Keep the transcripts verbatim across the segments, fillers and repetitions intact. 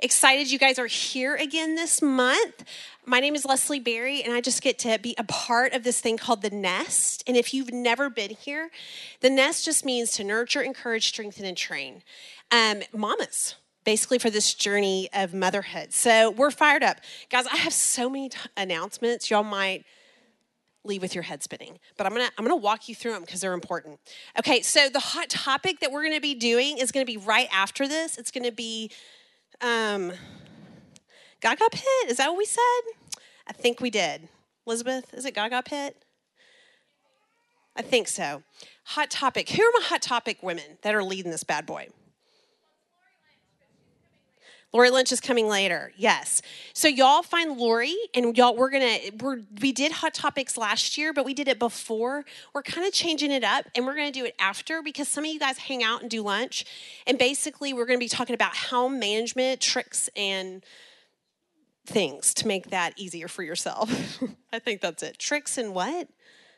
Excited you guys are here again this month. My name is Leslie Berry, and I just get to be a part of this thing called The Nest. And if you've never been here, The Nest just means to nurture, encourage, strengthen, and train um, mamas, basically for this journey of motherhood. So we're fired up. Guys, I have so many t- announcements. Y'all might leave with your head spinning, but I'm gonna I'm gonna walk you through them because they're important. Okay, so the hot topic that we're gonna be doing is gonna be right after this. It's gonna be um, Gaga Pit. Is that what we said? I think we did. Elizabeth, is it Gaga Pit? I think so. Hot topic. Who are my hot topic women that are leading this bad boy? Lori Lynch is coming later. Yes. So y'all find Lori, and y'all we're gonna we're we did hot topics last year, but we did it before. We're kind of changing it up, and we're gonna do it after because some of you guys hang out and do lunch, and basically we're gonna be talking about home management tricks and things to make that easier for yourself. I think that's it. Tricks and what?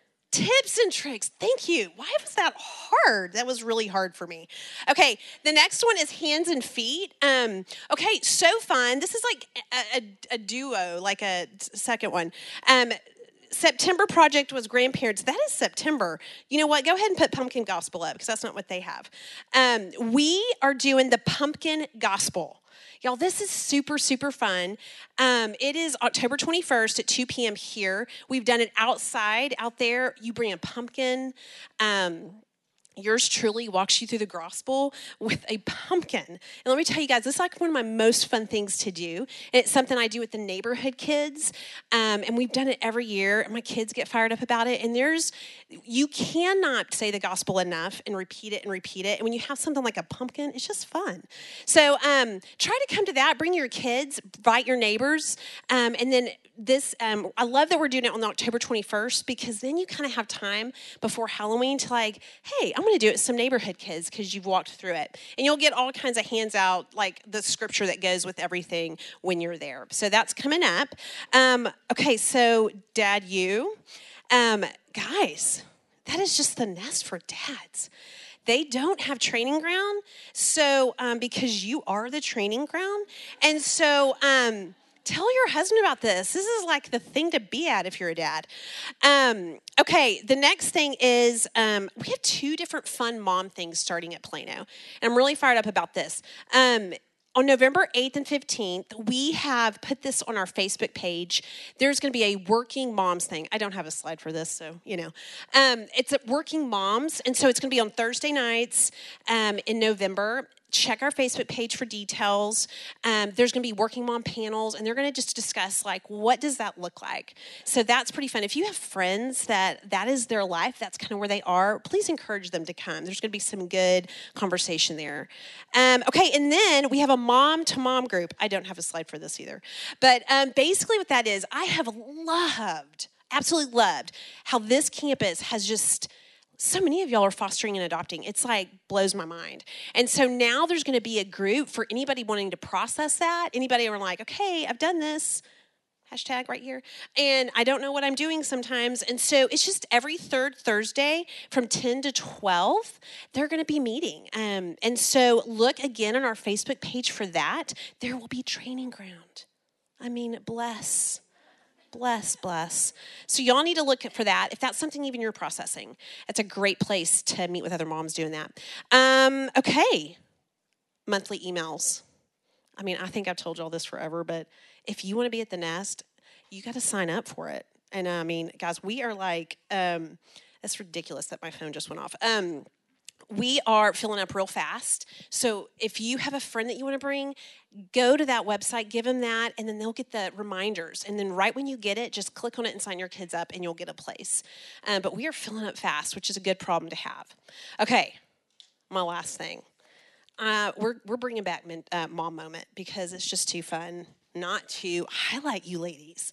Tips and tricks. Thank you. Why was that hard? That was really hard for me. Okay, the next one is hands and feet. Um, okay, so fun. This is like a, a, a duo, like a second one. Um, September project was grandparents. That is September. You know what? Go ahead and put pumpkin gospel up because that's not what they have. Um, we are doing the pumpkin gospel. Y'all, this is super, super fun. Um, it is October twenty-first at two p.m. here. We've done it outside, out there. You bring a pumpkin. Um, yours truly walks you through the gospel with a pumpkin. And let me tell you guys, this is like one of my most fun things to do. And it's something I do with the neighborhood kids. Um, and we've done it every year. And my kids get fired up about it. And there's, you cannot say the gospel enough and repeat it and repeat it. And when you have something like a pumpkin, it's just fun. So um, try to come to that. Bring your kids, invite your neighbors. Um, and then this, um, I love that we're doing it on October twenty-first because then you kind of have time before Halloween to like, hey, I'm going to do it with some neighborhood kids because you've walked through it. And you'll get all kinds of hands out, like the scripture that goes with everything when you're there. So that's coming up. Um, okay, so Dad, you. Um, guys, that is just the nest for dads. They don't have training ground, so um, because you are the training ground. And so um, tell your husband about this. This is like the thing to be at if you're a dad. Um, okay, the next thing is um, we have two different fun mom things starting at Plano. And I'm really fired up about this. Um, On November eighth and fifteenth, we have put this on our Facebook page. There's going to be a working moms thing. I don't have a slide for this, so, you know. Um, it's a working moms, and so it's going to be on Thursday nights um, in November. Check our Facebook page for details. Um, there's going to be working mom panels, and they're going to just discuss, like, what does that look like? So that's pretty fun. If you have friends that that is their life, that's kind of where they are, please encourage them to come. There's going to be some good conversation there. Um, okay, and then we have a mom-to-mom group. I don't have a slide for this either. But um, basically what that is, I have loved, absolutely loved, how this campus has just... So many of y'all are fostering and adopting. It's like blows my mind. And so now there's going to be a group for anybody wanting to process that. Anybody who are like, okay, I've done this. Hashtag right here. And I don't know what I'm doing sometimes. And so it's just every third Thursday from ten to twelve, they're going to be meeting. Um, and so look again on our Facebook page for that. There will be training ground. I mean, bless. Bless, bless. So y'all need to look for that. If that's something even you're processing, it's a great place to meet with other moms doing that. Um, okay. Monthly emails. I mean, I think I've told y'all this forever, but if you want to be at the Nest, you got to sign up for it. And I mean, guys, we are like, um, it's ridiculous that my phone just went off. Um, We are filling up real fast. So if you have a friend that you want to bring, go to that website, give them that, and then they'll get the reminders. And then right when you get it, just click on it and sign your kids up, and you'll get a place. Um, but we are filling up fast, which is a good problem to have. Okay, my last thing. Uh, we're we're bringing back uh, Mom Moment because it's just too fun not to highlight you ladies.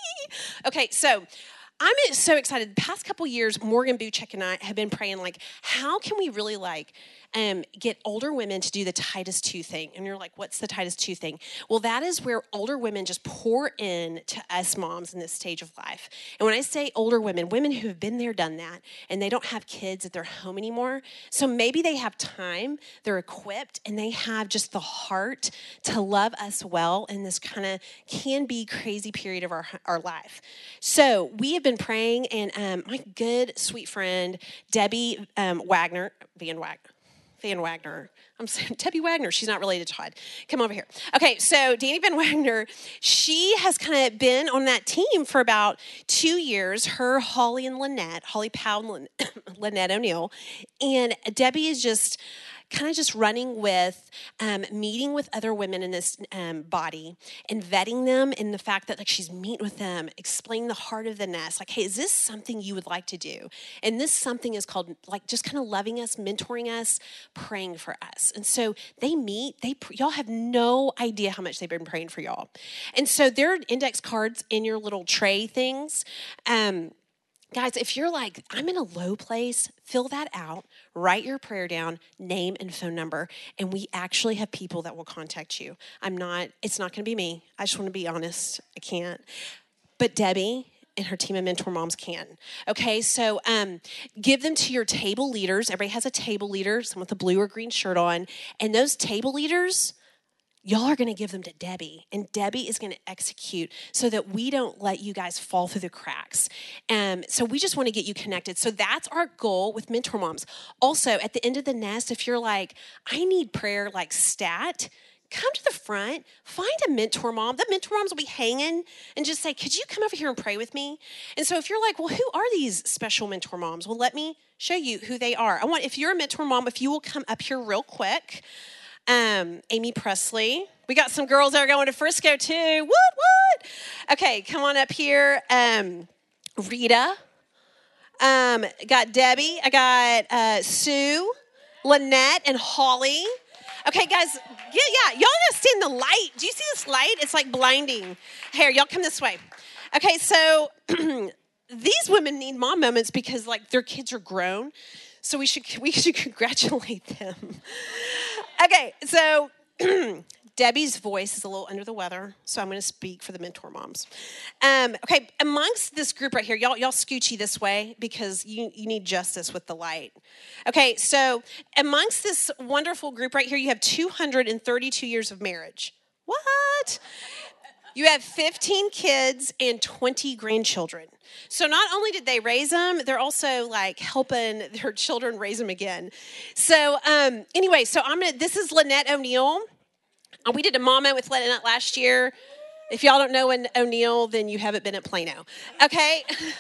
Okay, so... I'm so excited. The past couple years, Morgan Buchek and I have been praying, like, how can we really, like, um, get older women to do the Titus two thing. And you're like, what's the Titus two thing? Well, that is where older women just pour in to us moms in this stage of life. And when I say older women, women who have been there, done that, and they don't have kids at their home anymore. So maybe they have time, they're equipped, and they have just the heart to love us well in this kind of can be crazy period of our, our life. So we have been praying, and um, my good, sweet friend, Debbie um, Wagner, Van Wagner, Van Wagner. I'm saying Debbie Wagner. She's not related to Todd. Come over here. Okay, so Danny Van Wagner, she has kind of been on that team for about two years. Her, Holly and Lynette, Holly Powell and Lynette O'Neill. And Debbie is just kind of just running with, um, meeting with other women in this um, body and vetting them in the fact that like she's meeting with them, explaining the heart of the nest. Like, hey, is this something you would like to do? And this something is called like just kind of loving us, mentoring us, praying for us. And so they meet, they y'all have no idea how much they've been praying for y'all. And so there are index cards in your little tray things. Um, Guys, if you're like, I'm in a low place, fill that out, write your prayer down, name and phone number, and we actually have people that will contact you. I'm not, it's not going to be me. I just want to be honest. I can't. But Debbie and her team of mentor moms can. Okay, so um, give them to your table leaders. Everybody has a table leader, someone with a blue or green shirt on, and those table leaders, y'all are going to give them to Debbie, and Debbie is going to execute so that we don't let you guys fall through the cracks. Um, so we just want to get you connected. So that's our goal with Mentor Moms. Also, at the end of the nest, if you're like, I need prayer like stat, come to the front, find a mentor mom. The mentor moms will be hanging and just say, could you come over here and pray with me? And so if you're like, well, who are these special mentor moms? Well, let me show you who they are. I want, if you're a mentor mom, if you will come up here real quick. Um, Amy Presley. We got some girls that are going to Frisco too. What, what? Okay, come on up here. Um, Rita. Um, got Debbie. I got uh, Sue, Lynette, and Holly. Okay, guys, yeah, yeah. Y'all gotta stay in the light. Do you see this light? It's like blinding. Here, y'all come this way. Okay, so these women need mom moments because like their kids are grown. So we should we should congratulate them. Okay, so Debbie's voice is a little under the weather, so I'm going to speak for the mentor moms. Um, okay, amongst this group right here, y'all y'all scoochy this way because you, you need justice with the light. Okay, so amongst this wonderful group right here, you have two hundred thirty-two years of marriage. What? You have fifteen kids and twenty grandchildren. So not only did they raise them, they're also like helping their children raise them again. So um, anyway, so I'm gonna. This is Lynette O'Neill. Uh, we did a moment with Lynette last year. If y'all don't know an O'Neill, then you haven't been at Plano. Okay.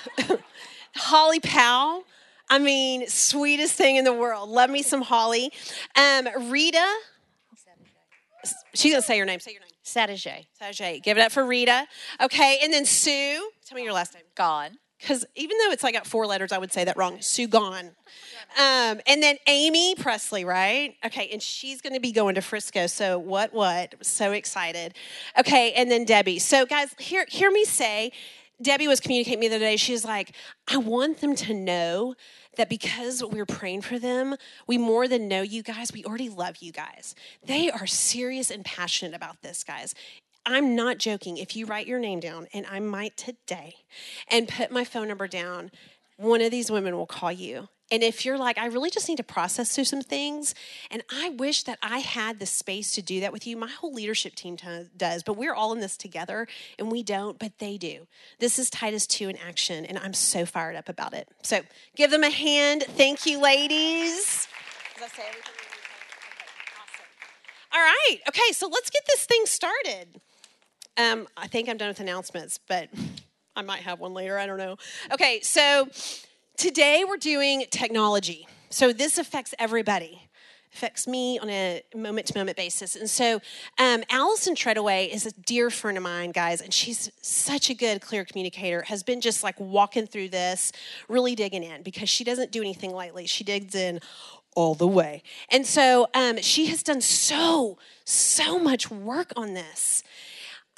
Holly Powell. I mean, sweetest thing in the world. Love me some Holly. Um, Rita. She's gonna say your name. Say your name. Saturday. Saturday. Give it up for Rita. Okay, and then Sue. Tell me your last name. Gone. Because even though it's like got four letters, I would say that wrong. Sue Gone. Um, and then Amy Presley, right? Okay, and she's going to be going to Frisco. So what, what? So excited. Okay, and then Debbie. So guys, hear, hear me say, Debbie was communicating with me the other day. She was like, I want them to know that because we're praying for them, we more than know you guys, we already love you guys. They are serious and passionate about this, guys. I'm not joking. If you write your name down, and I might today, and put my phone number down, one of these women will call you. And if you're like, I really just need to process through some things, and I wish that I had the space to do that with you, my whole leadership team t- does, but we're all in this together, and we don't, but they do. This is Titus two in action, and I'm so fired up about it. So give them a hand. Thank you, ladies. Did I say everything? Okay, awesome. All right. Okay, so let's get this thing started. Um, I think I'm done with announcements, but I might have one later. I don't know. Okay, so today we're doing technology. So this affects everybody. Affects me on a moment-to-moment basis. And so um, Allison Treadaway is a dear friend of mine, guys, and she's such a good, clear communicator, has been just like walking through this, really digging in, because she doesn't do anything lightly. She digs in all the way. And so um, she has done so, so much work on this.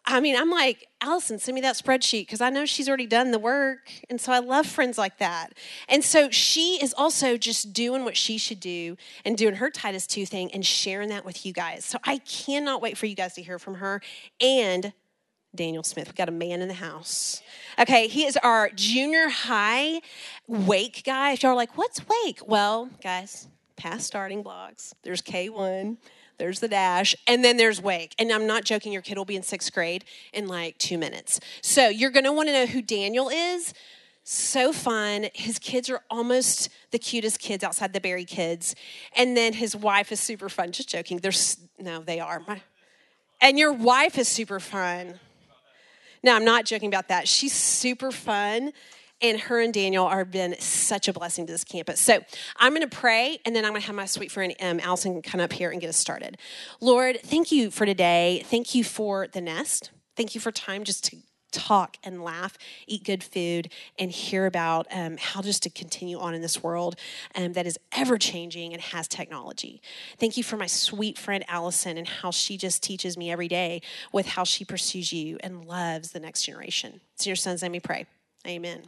I mean, I'm like, Allison, send me that spreadsheet because I know she's already done the work. And so I love friends like that. And so she is also just doing what she should do and doing her Titus two thing and sharing that with you guys. So I cannot wait for you guys to hear from her and Daniel Smith. We got a man in the house. Okay, he is our junior high wake guy. If y'all are like, what's wake? Well, guys, past starting blocks. There's K one. There's the dash, and then there's wake. And I'm not joking, your kid will be in sixth grade in like two minutes. So you're going to want to know who Daniel is. So fun. His kids are almost the cutest kids outside the Berry kids. And then his wife is super fun. Just joking. There's no, they are. My, and your wife is super fun. No, I'm not joking about that. She's super fun. And her and Daniel have been such a blessing to this campus. So I'm going to pray, and then I'm going to have my sweet friend um, Allison come up here and get us started. Lord, thank you for today. Thank you for the nest. Thank you for time just to talk and laugh, eat good food, and hear about um, how just to continue on in this world um, that is ever-changing and has technology. Thank you for my sweet friend Allison and how she just teaches me every day with how she pursues you and loves the next generation. It's in your son's name we pray. Amen.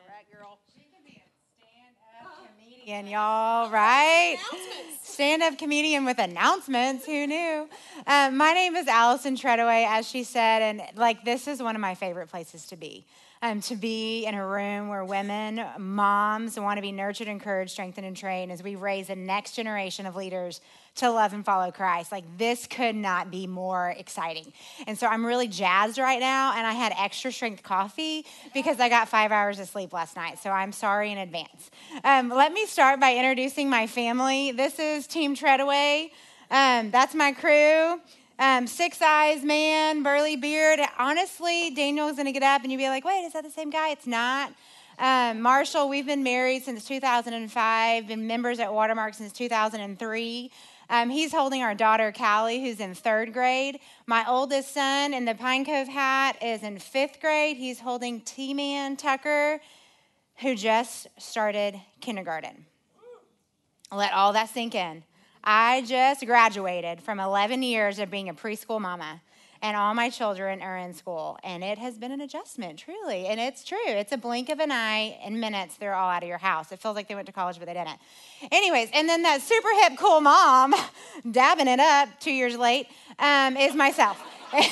And y'all, right? Stand-up comedian with announcements. Who knew? Um, my name is Allison Treadaway, as she said, and like this is one of my favorite places to be. Um, to be in a room where women, moms, want to be nurtured, encouraged, strengthened, and trained as we raise the next generation of leaders to love and follow Christ. Like this could not be more exciting. And so I'm really jazzed right now, and I had extra strength coffee because I got five hours of sleep last night. So I'm sorry in advance. Um, let me start by introducing my family. This is Team Treadaway. Um, that's my crew. Um, six eyes man, burly beard. Honestly, Daniel's going to get up and you'll be like, wait, is that the same guy? It's not. Um, Marshall, we've been married since two thousand five, been members at Watermark since two thousand three. Um, he's holding our daughter, Callie, who's in third grade. My oldest son in the Pine Cove hat is in fifth grade. He's holding T-Man Tucker, who just started kindergarten. Let all that sink in. I just graduated from eleven years of being a preschool mama, and all my children are in school, and it has been an adjustment, truly, and it's true. It's a blink of an eye. In minutes, they're all out of your house. It feels like they went to college, but they didn't. Anyways, and then that super hip, cool mom, dabbing it up two years late, um, is myself.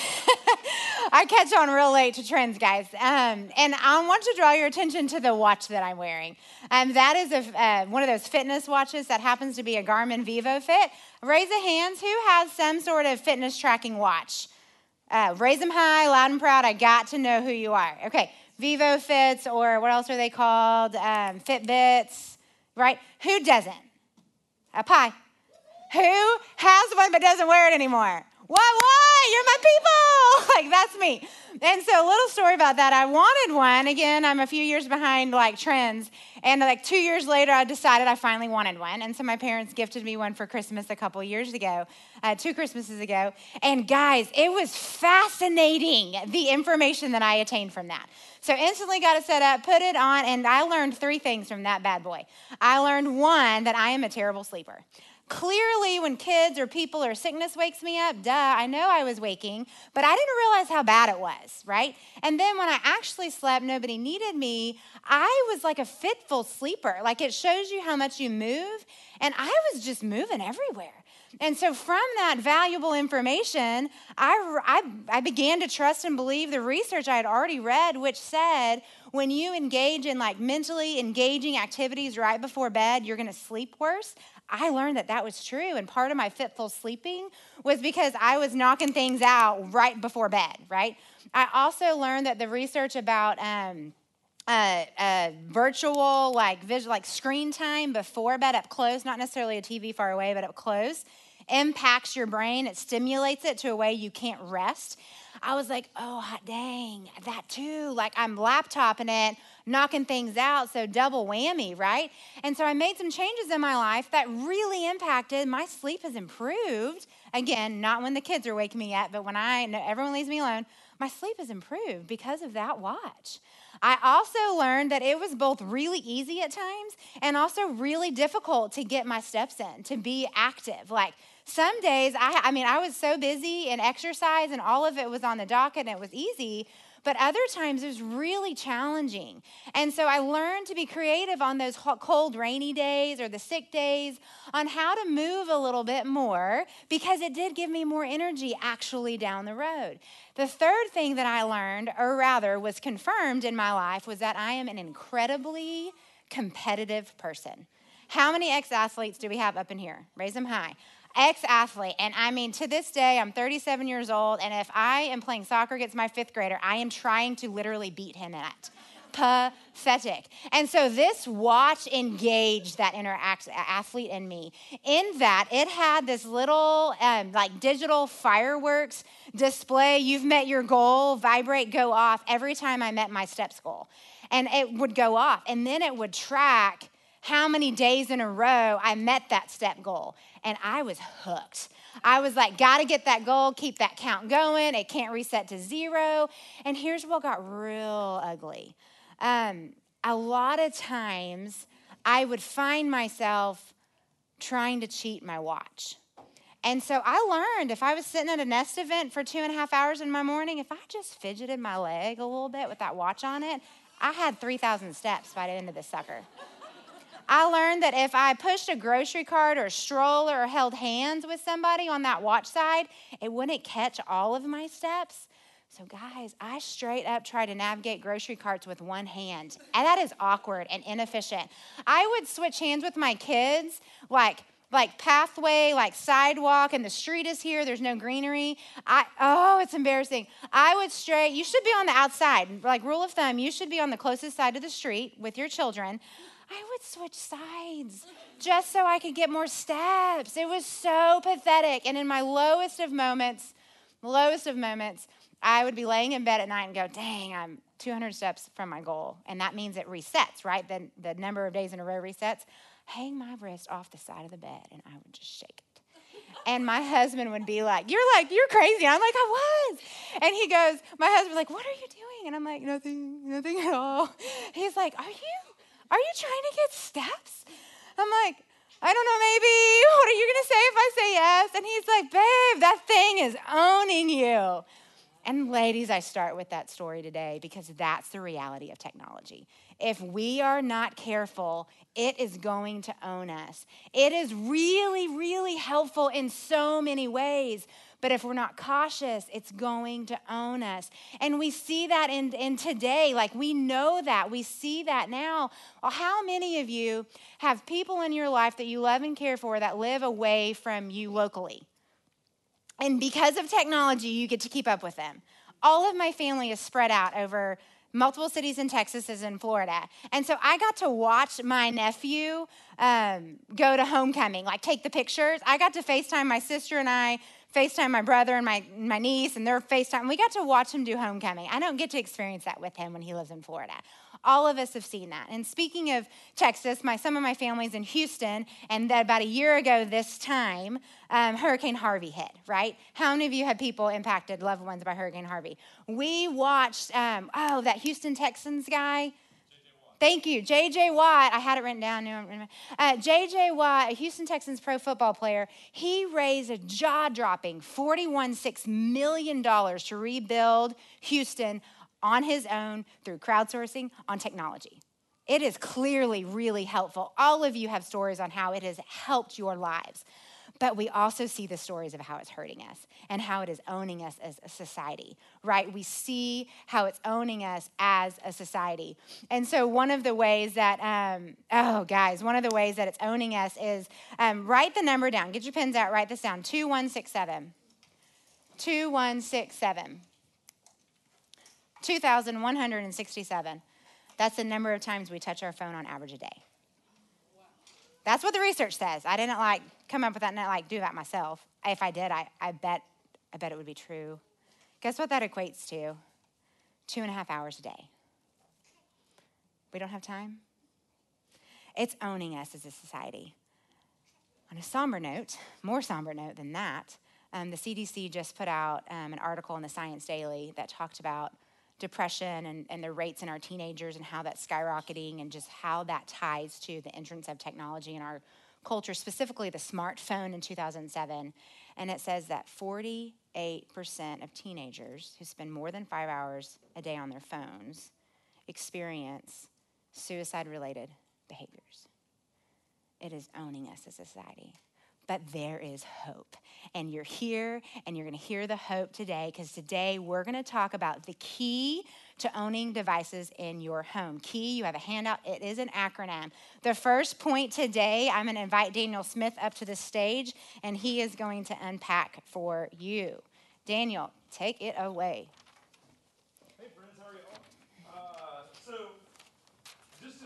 I catch on real late to trends, guys. Um, and I want to draw your attention to the watch that I'm wearing. Um, that is a, uh, one of those fitness watches that happens to be a Garmin VivoFit. Raise a hands who has some sort of fitness tracking watch. Uh, raise them high, loud and proud. I got to know who you are. Okay, VivoFits, or what else are they called? Um, Fitbits, right? Who doesn't? A pie. Who has one but doesn't wear it anymore? What, what? You're my people. Like, that's me. And so a little story about that. I wanted one. Again, I'm a few years behind, like, trends. And, like, two years later, I decided I finally wanted one. And so my parents gifted me one for Christmas a couple years ago, uh, two Christmases ago. And, guys, it was fascinating, the information that I attained from that. So instantly got it set up, put it on, and I learned three things from that bad boy. I learned, one, that I am a terrible sleeper. Clearly, when kids or people or sickness wakes me up, duh, I know I was waking, but I didn't realize how bad it was, right? And then when I actually slept, nobody needed me, I was like a fitful sleeper. Like, it shows you how much you move, and I was just moving everywhere. And so from that valuable information, I, I, I began to trust and believe the research I had already read, which said when you engage in like mentally engaging activities right before bed, you're going to sleep worse. I learned that that was true, and part of my fitful sleeping was because I was knocking things out right before bed, right? I also learned that the research about um, uh, uh, virtual, like visual, like screen time before bed up close, not necessarily a T V far away, but up close, impacts your brain. It stimulates it to a way you can't rest. I was like, oh, hot dang, that too. Like, I'm laptoping it, knocking things out, so double whammy, right? And so I made some changes in my life that really impacted. My sleep has improved. Again, not when the kids are waking me up, but when I know everyone leaves me alone, my sleep has improved because of that watch. I also learned that it was both really easy at times and also really difficult to get my steps in, to be active. Like some days, I, I mean, I was so busy in exercise and all of it was on the docket and it was easy, but other times it was really challenging. And so I learned to be creative on those hot, cold, rainy days or the sick days on how to move a little bit more because it did give me more energy actually down the road. The third thing that I learned, or rather was confirmed in my life, was that I am an incredibly competitive person. How many ex-athletes do we have up in here? Raise them high. Ex-athlete, and I mean, to this day, I'm thirty-seven years old, and if I am playing soccer against my fifth grader, I am trying to literally beat him in it. Pathetic. And so this watch engaged that inner athlete in me in that it had this little um, like digital fireworks display. You've met your goal, vibrate, go off every time I met my steps goal. And it would go off. And then it would track how many days in a row I met that step goal. And I was hooked. I was like, gotta get that goal, keep that count going. It can't reset to zero. And here's what got real ugly. Um, a lot of times I would find myself trying to cheat my watch. And so I learned if I was sitting at a Nest event for two and a half hours in my morning, if I just fidgeted my leg a little bit with that watch on it, I had three thousand steps by the end of this sucker. I learned that if I pushed a grocery cart or a stroller or held hands with somebody on that watch side, it wouldn't catch all of my steps. So guys, I straight up try to navigate grocery carts with one hand. And that is awkward and inefficient. I would switch hands with my kids, like like pathway, like sidewalk, and the street is here, there's no greenery. I oh, it's embarrassing. I would straight, you should be on the outside. Like rule of thumb, you should be on the closest side of the street with your children. I would switch sides just so I could get more steps. It was so pathetic. And in my lowest of moments, lowest of moments, I would be laying in bed at night and go, dang, I'm two hundred steps from my goal. And that means it resets, right? The, the number of days in a row resets. Hang my wrist off the side of the bed and I would just shake it. And my husband would be like, you're like, you're crazy. And I'm like, I was. And he goes, my husband was like, what are you doing? And I'm like, nothing, nothing at all. He's like, are you? Are you trying to get steps? I'm like, I don't know, maybe. What are you going to say if I say yes? And he's like, babe, that thing is owning you. And ladies, I start with that story today because that's the reality of technology. If we are not careful, it is going to own us. It is really, really helpful in so many ways. But if we're not cautious, it's going to own us. And we see that in, in today. Like we know that. We see that now. Well, how many of you have people in your life that you love and care for that live away from you locally? And because of technology, you get to keep up with them. All of my family is spread out over multiple cities in Texas and in Florida. And so I got to watch my nephew um, go to homecoming, like take the pictures. I got to FaceTime my sister and I, FaceTime my brother and my, my niece, and their FaceTime. We got to watch him do homecoming. I don't get to experience that with him when he lives in Florida. All of us have seen that. And speaking of Texas, my some of my family's in Houston, and that about a year ago this time, um, Hurricane Harvey hit, right? How many of you had people impacted, loved ones by Hurricane Harvey? We watched, um, oh, that Houston Texans guy. Thank you, J J Watt. I had it written down. Uh, J J Watt, a Houston Texans pro football player, he raised a jaw-dropping forty-one point six million dollars to rebuild Houston on his own through crowdsourcing on technology. It is clearly really helpful. All of you have stories on how it has helped your lives. But we also see the stories of how it's hurting us and how it is owning us as a society, right? We see how it's owning us as a society. And so one of the ways that, um, oh, guys, one of the ways that it's owning us is um, write the number down. Get your pens out. Write this down. two one six seven. two one six seven. two thousand one hundred sixty-seven. That's the number of times we touch our phone on average a day. That's what the research says. I didn't like come up with that and like do that myself. If I did, I, I bet I bet it would be true. Guess what that equates to? Two and a half hours a day. We don't have time? It's owning us as a society. On a somber note, more somber note than that, um, the C D C just put out um, an article in the Science Daily that talked about depression and, and the rates in our teenagers and how that's skyrocketing and just how that ties to the entrance of technology in our culture, specifically the smartphone in two thousand seven. And it says that forty-eight percent of teenagers who spend more than five hours a day on their phones experience suicide-related behaviors. It is owning us as a society. But there is hope. And you're here, and you're going to hear the hope today, because today we're going to talk about the key to owning devices in your home. Key, you have a handout. It is an acronym. The first point today, I'm going to invite Daniel Smith up to the stage, and he is going to unpack for you. Daniel, take it away. Hey, friends, how are you all? Uh, so, just to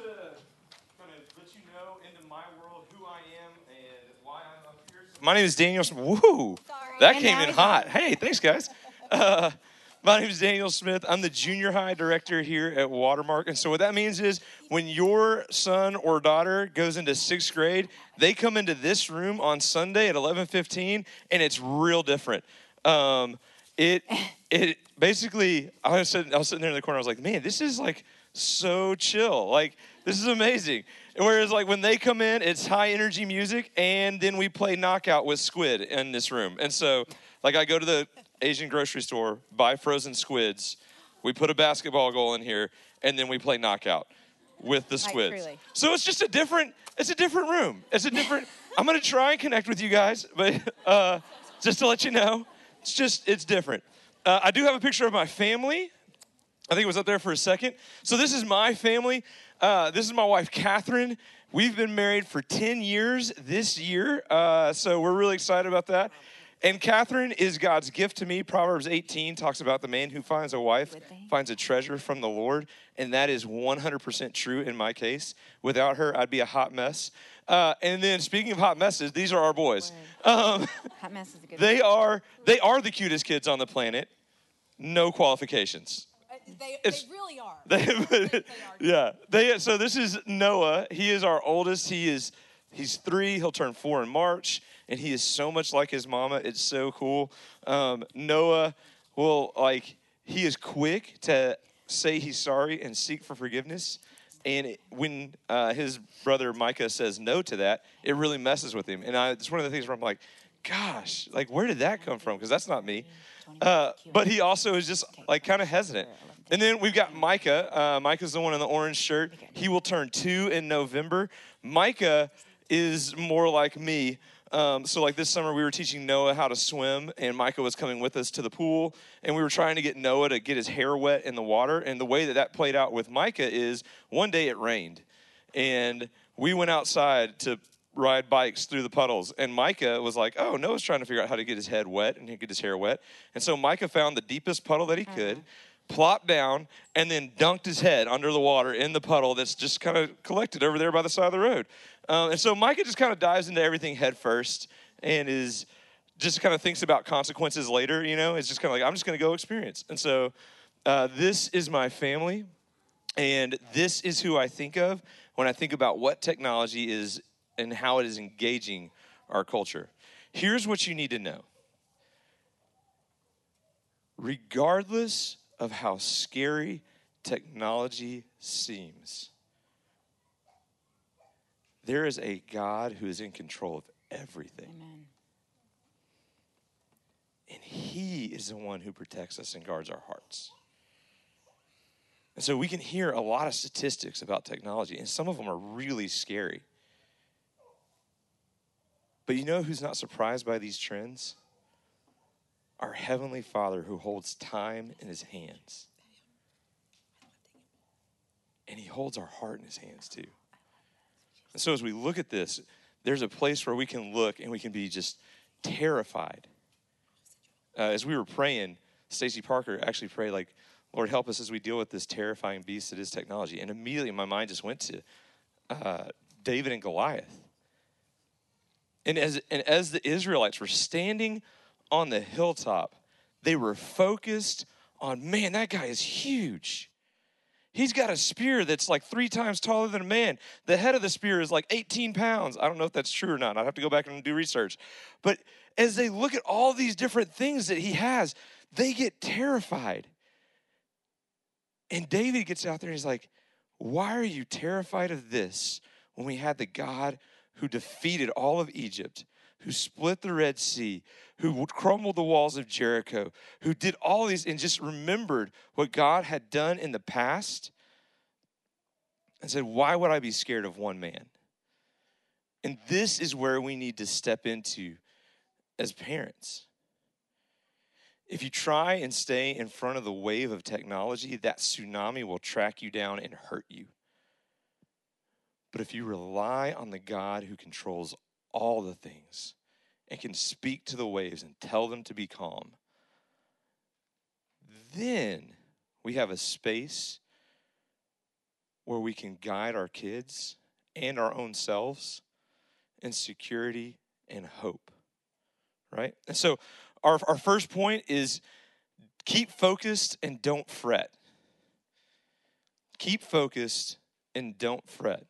kind of let you know into my world who I am and why I'm up here. So my name is Daniel Smith. Woohoo! Sorry. That And came now in he's hot. on. Hey, thanks, guys. Uh, my name is Daniel Smith. I'm the junior high director here at Watermark. And so what that means is when your son or daughter goes into sixth grade, they come into this room on Sunday at eleven fifteen, and it's real different. Um, it it basically, I was sitting, I was sitting there in the corner. I was like, man, this is like so chill. Like, this is amazing. And whereas like when they come in, it's high energy music, and then we play knockout with squid in this room. And so like I go to the Asian grocery store, buy frozen squids, we put a basketball goal in here, and then we play knockout with the squids. truly. So it's just a different, it's a different room. It's a different, I'm gonna try and connect with you guys, but uh, just to let you know, it's just, it's different. Uh, I do have a picture of my family. I think it was up there for a second. So this is my family. Uh, this is my wife, Catherine. We've been married for ten years this year, uh, so we're really excited about that. And Catherine is God's gift to me. Proverbs eighteen talks about the man who finds a wife finds a treasure from the Lord, and that is one hundred percent true in my case. Without her, I'd be a hot mess. Uh, and then speaking of hot messes, these are our boys. Um, Hot mess is a good they are they are the cutest kids on the planet. No qualifications. They, It's- they really are. They, They are. yeah. They, so this is Noah. He is our oldest. He is he's three. He'll turn four in March, and he is so much like his mama. It's so cool. Um, Noah will like he is quick to say he's sorry and seek for forgiveness. And it, when uh, his brother Micah says no to that, it really messes with him. And I, it's one of the things where I'm like, gosh, like where did that come from? Because that's not me. Uh, but he also is just like kind of hesitant. And then we've got Micah. Uh, Micah's the one in the orange shirt. He will turn two in November. Micah is more like me. Um, so like this summer we were teaching Noah how to swim, and Micah was coming with us to the pool, and we were trying to get Noah to get his hair wet in the water. And the way that that played out with Micah is one day it rained, and we went outside to ride bikes through the puddles, and Micah was like, oh, Noah's trying to figure out how to get his head wet and get his hair wet. And so Micah found the deepest puddle that he could, uh-huh. plopped down, and then dunked his head under the water in the puddle that's just kind of collected over there by the side of the road. Um, and so Micah just kind of dives into everything head first and is just kind of thinks about consequences later, you know. It's just kind of like, I'm just going to go experience. And so uh, this is my family, and this is who I think of when I think about what technology is and how it is engaging our culture. Here's what you need to know. Regardless of how scary technology seems, there is a God who is in control of everything. Amen. And he is the one who protects us and guards our hearts. And so we can hear a lot of statistics about technology, and some of them are really scary. But you know who's not surprised by these trends? Our Heavenly Father, who holds time in his hands. And he holds our heart in his hands too. And so as we look at this, there's a place where we can look and we can be just terrified. Uh, as we were praying, Stacy Parker actually prayed like, Lord, help us as we deal with this terrifying beast that is technology. And immediately my mind just went to uh, David and Goliath. And as, and as the Israelites were standing on the hilltop, they were focused on, man, that guy is huge. He's got a spear that's like three times taller than a man. The head of the spear is like eighteen pounds. I don't know if that's true or not. I'd have to go back and do research. But as they look at all these different things that he has, they get terrified. And David gets out there and he's like, why are you terrified of this when we had the God who defeated all of Egypt, who split the Red Sea, who crumbled the walls of Jericho, who did all these and just remembered what God had done in the past and said, why would I be scared of one man? And this is where we need to step into as parents. If you try and stay in front of the wave of technology, that tsunami will track you down and hurt you. But if you rely on the God who controls all the things and can speak to the waves and tell them to be calm, then we have a space where we can guide our kids and our own selves in security and hope, right? And so our, our first point is keep focused and don't fret. Keep focused and don't fret.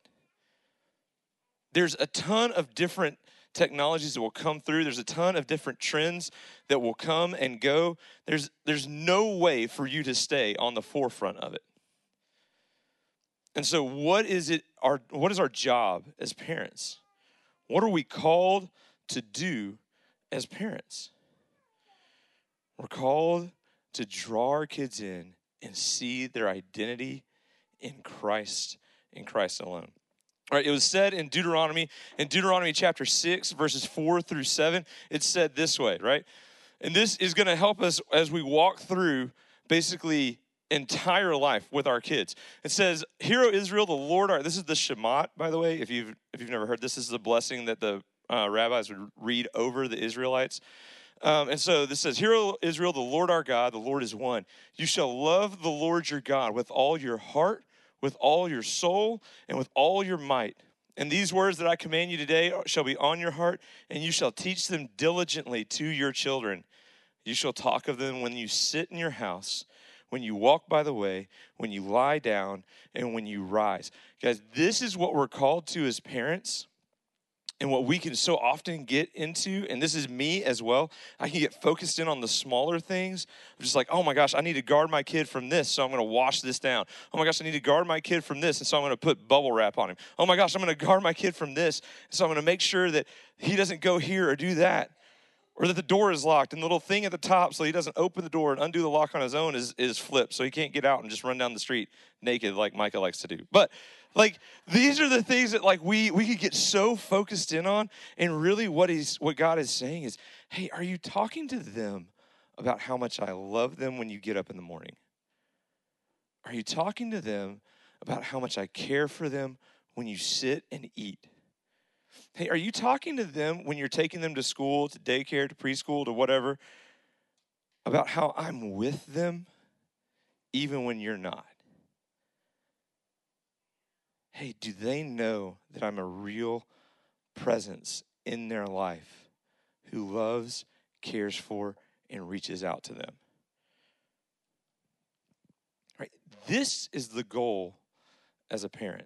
There's a ton of different technologies that will come through. There's a ton of different trends that will come and go. There's, there's no way for you to stay on the forefront of it. And so what is it? Our, what is our job as parents? What are we called to do as parents? We're called to draw our kids in and see their identity in Christ, in Christ alone. All right, it was said in Deuteronomy, in Deuteronomy chapter six, verses four through seven, it's said this way, right? And this is going to help us as we walk through basically entire life with our kids. It says, "Hear, O Israel, the Lord our," this is the Shemot, by the way, if you've if you've never heard this, this is a blessing that the uh, rabbis would read over the Israelites. Um, and so this says, "Hear, O Israel, the Lord our God, the Lord is one. You shall love the Lord your God with all your heart, with all your soul, and with all your might. And these words that I command you today shall be on your heart, and you shall teach them diligently to your children. You shall talk of them when you sit in your house, when you walk by the way, when you lie down, and when you rise." Guys, this is what we're called to as parents. And what we can so often get into, and this is me as well, I can get focused in on the smaller things. I'm just like, oh my gosh, I need to guard my kid from this, so I'm going to wash this down. Oh my gosh, I need to guard my kid from this, and so I'm going to put bubble wrap on him. Oh my gosh, I'm going to guard my kid from this, so I'm going to make sure that he doesn't go here or do that. Or that the door is locked, and the little thing at the top so he doesn't open the door and undo the lock on his own is, is flipped, so he can't get out and just run down the street naked like Micah likes to do. But like, these are the things that like we we could get so focused in on, and really what he's what God is saying is, hey, are you talking to them about how much I love them when you get up in the morning? Are you talking to them about how much I care for them when you sit and eat? Hey, are you talking to them when you're taking them to school, to daycare, to preschool, to whatever, about how I'm with them even when you're not? Hey, do they know that I'm a real presence in their life who loves, cares for, and reaches out to them? Right? This is the goal as a parent.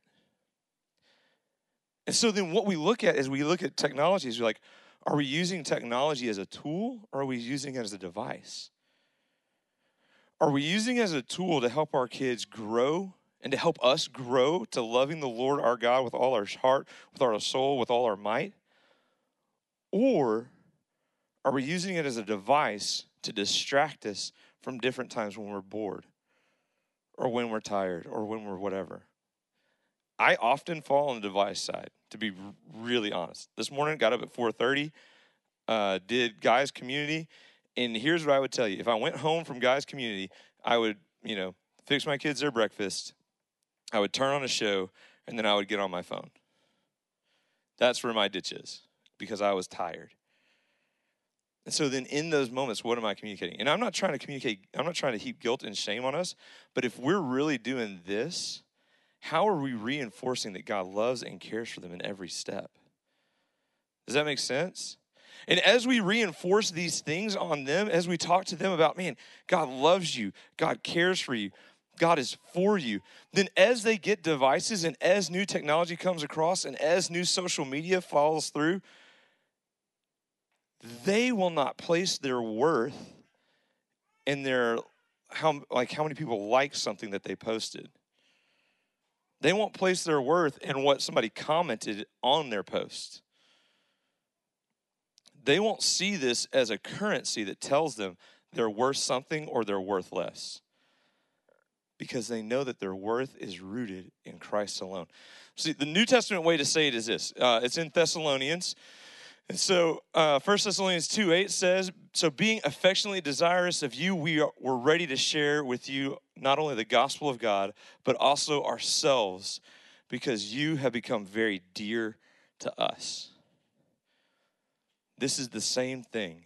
And so then what we look at as we look at technology is we're like, are we using technology as a tool, or are we using it as a device? Are we using it as a tool to help our kids grow and to help us grow to loving the Lord our God with all our heart, with all our soul, with all our might? Or are we using it as a device to distract us from different times when we're bored or when we're tired or when we're whatever? I often fall on the device side, to be really honest. This morning, got up at four thirty, uh, did Guys Community, and here's what I would tell you. If I went home from Guys Community, I would, you know, fix my kids their breakfast, I would turn on a show, and then I would get on my phone. That's where my ditch is, because I was tired. And so then in those moments, what am I communicating? And I'm not trying to communicate, I'm not trying to heap guilt and shame on us, but if we're really doing this, how are we reinforcing that God loves and cares for them in every step? Does that make sense? And as we reinforce these things on them, as we talk to them about, man, God loves you, God cares for you, God is for you, then as they get devices and as new technology comes across and as new social media follows through, they will not place their worth in their, how, like how many people like something that they posted. They won't place their worth in what somebody commented on their post. They won't see this as a currency that tells them they're worth something or they're worth less, because they know that their worth is rooted in Christ alone. See, the New Testament way to say it is this. Uh, it's in Thessalonians. And so uh, First Thessalonians two eight says, so being affectionately desirous of you, we are, we're ready to share with you not only the gospel of God, but also ourselves, because you have become very dear to us. This is the same thing.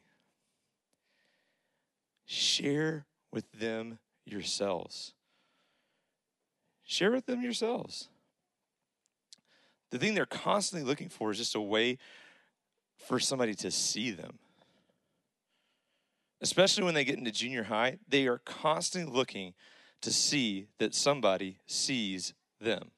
Share with them yourselves. Share with them yourselves. The thing they're constantly looking for is just a way for somebody to see them. Especially when they get into junior high, they are constantly looking to see that somebody sees them.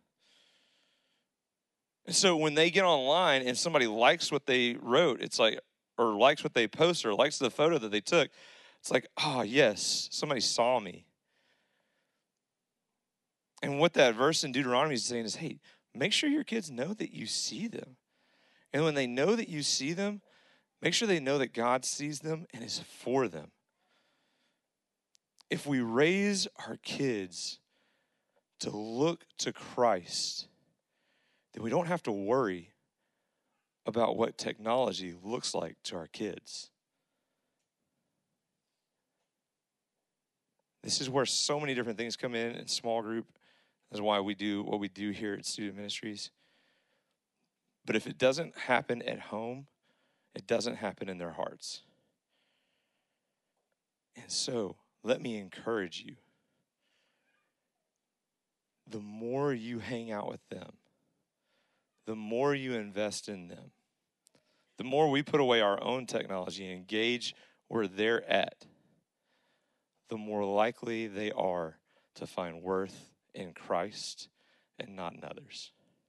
And so when they get online and somebody likes what they wrote, it's like, or likes what they posted, or likes the photo that they took, it's like, oh, yes, somebody saw me. And what that verse in Deuteronomy is saying is, hey, make sure your kids know that you see them. And when they know that you see them, make sure they know that God sees them and is for them. If we raise our kids to look to Christ, then we don't have to worry about what technology looks like to our kids. This is where so many different things come in in small group. That's why we do what we do here at Student Ministries. But if it doesn't happen at home, it doesn't happen in their hearts. And so, let me encourage you. The more you hang out with them, the more you invest in them, the more we put away our own technology and engage where they're at, the more likely they are to find worth in Christ and not in others.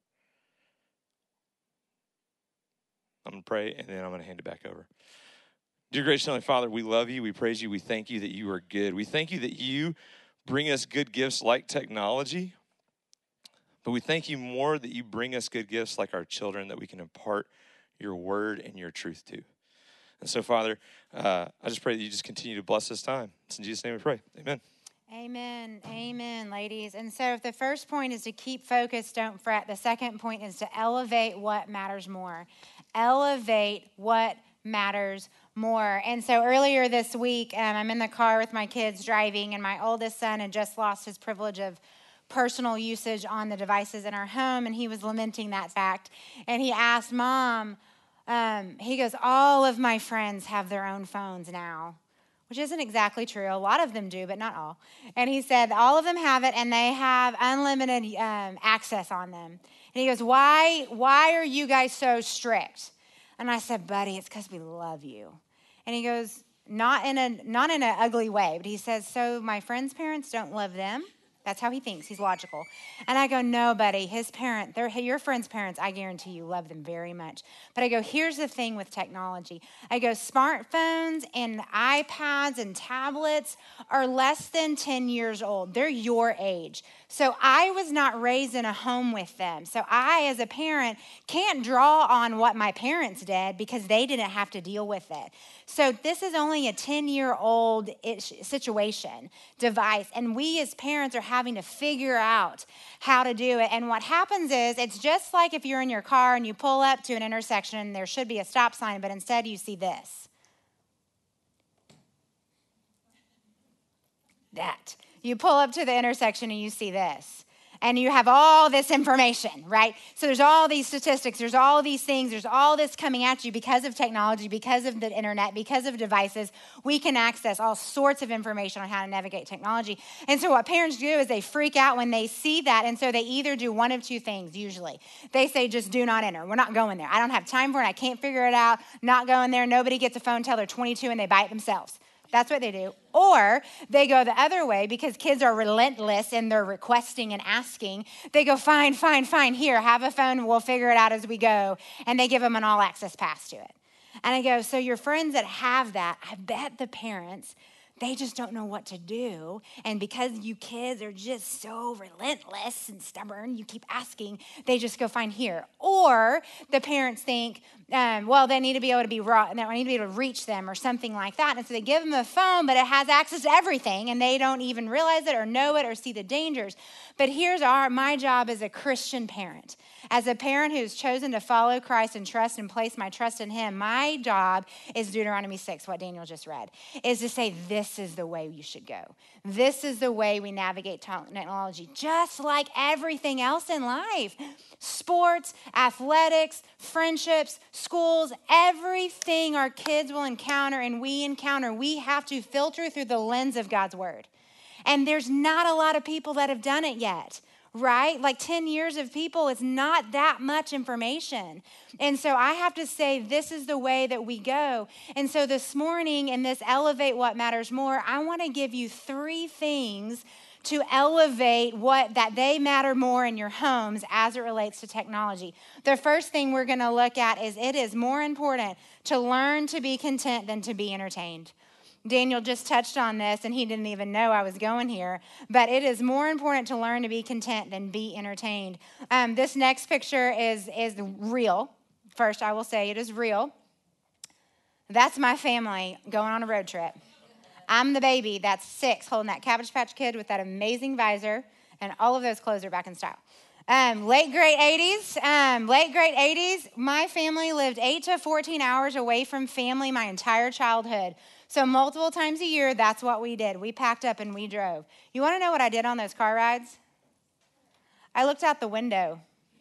I'm going to pray, and then I'm going to hand it back over. Dear gracious Heavenly Father, we love you. We praise you. We thank you that you are good. We thank you that you bring us good gifts like technology. But we thank you more that you bring us good gifts like our children, that we can impart your word and your truth to. And so, Father, uh, I just pray that you just continue to bless this time. It's in Jesus' name we pray. Amen. Amen. Amen, ladies. And so if the first point is to keep focused, don't fret. The second point is to elevate what matters more. Elevate what matters more. And so earlier this week, um, I'm in the car with my kids driving, and my oldest son had just lost his privilege of personal usage on the devices in our home, and he was lamenting that fact. And he asked, Mom, um, he goes, all of my friends have their own phones now, which isn't exactly true. A lot of them do, but not all. And he said, all of them have it, and they have unlimited um, access on them. And he goes, why, why are you guys so strict? And I said, buddy, it's because we love you. And he goes, not in a not in an ugly way, but he says, so my friends' parents don't love them? That's how he thinks. He's logical. And I go, no, buddy, his parent, they're, your friend's parents, I guarantee you love them very much. But I go, here's the thing with technology. I go, smartphones and iPads and tablets are less than ten years old. They're your age. So I was not raised in a home with them. So I, as a parent, can't draw on what my parents did because they didn't have to deal with it. So this is only a ten-year-old situation, device, and we as parents are having to figure out how to do it. And what happens is, it's just like if you're in your car and you pull up to an intersection and there should be a stop sign, but instead you see this. That. You pull up to the intersection and you see this. And you have all this information, right? So there's all these statistics, there's all these things, there's all this coming at you because of technology, because of the internet, because of devices. We can access all sorts of information on how to navigate technology. And so what parents do is they freak out when they see that. And so they either do one of two things, usually. They say, just do not enter. We're not going there. I don't have time for it. I can't figure it out. Not going there. Nobody gets a phone until they're twenty-two and they buy it themselves. That's what they do. Or they go the other way because kids are relentless in their requesting and asking. They go, fine, fine, fine, here, have a phone, we'll figure it out as we go. And they give them an all access pass to it. And I go, so your friends that have that, I bet the parents, they just don't know what to do. And because you kids are just so relentless and stubborn, you keep asking, they just go find here. Or the parents think, um, well, they need to be able to be raw, I need to be able to reach them or something like that. And so they give them a phone, but it has access to everything, and they don't even realize it or know it or see the dangers. But here's our my job as a Christian parent. As a parent who's chosen to follow Christ and trust and place my trust in him, my job is Deuteronomy six, what Daniel just read, is to say this is the way you should go. This is the way we navigate technology, just like everything else in life. Sports, athletics, friendships, schools, everything our kids will encounter and we encounter, we have to filter through the lens of God's word. And there's not a lot of people that have done it yet. Right? Like ten years of people, it's not that much information. And so I have to say, this is the way that we go. And so this morning in this Elevate What Matters More, I want to give you three things to elevate what that they matter more in your homes as it relates to technology. The first thing we're going to look at is it is more important to learn to be content than to be entertained. Daniel just touched on this, and he didn't even know I was going here. But it is more important to learn to be content than be entertained. Um, this next picture is, is real. First, I will say it is real. That's my family going on a road trip. I'm the baby that's six, holding that Cabbage Patch Kid with that amazing visor, and all of those clothes are back in style. Um, late great eighties, um, late great eighties, my family lived eight to fourteen hours away from family my entire childhood. So multiple times a year, that's what we did. We packed up and we drove. You want to know what I did on those car rides? I looked out the window.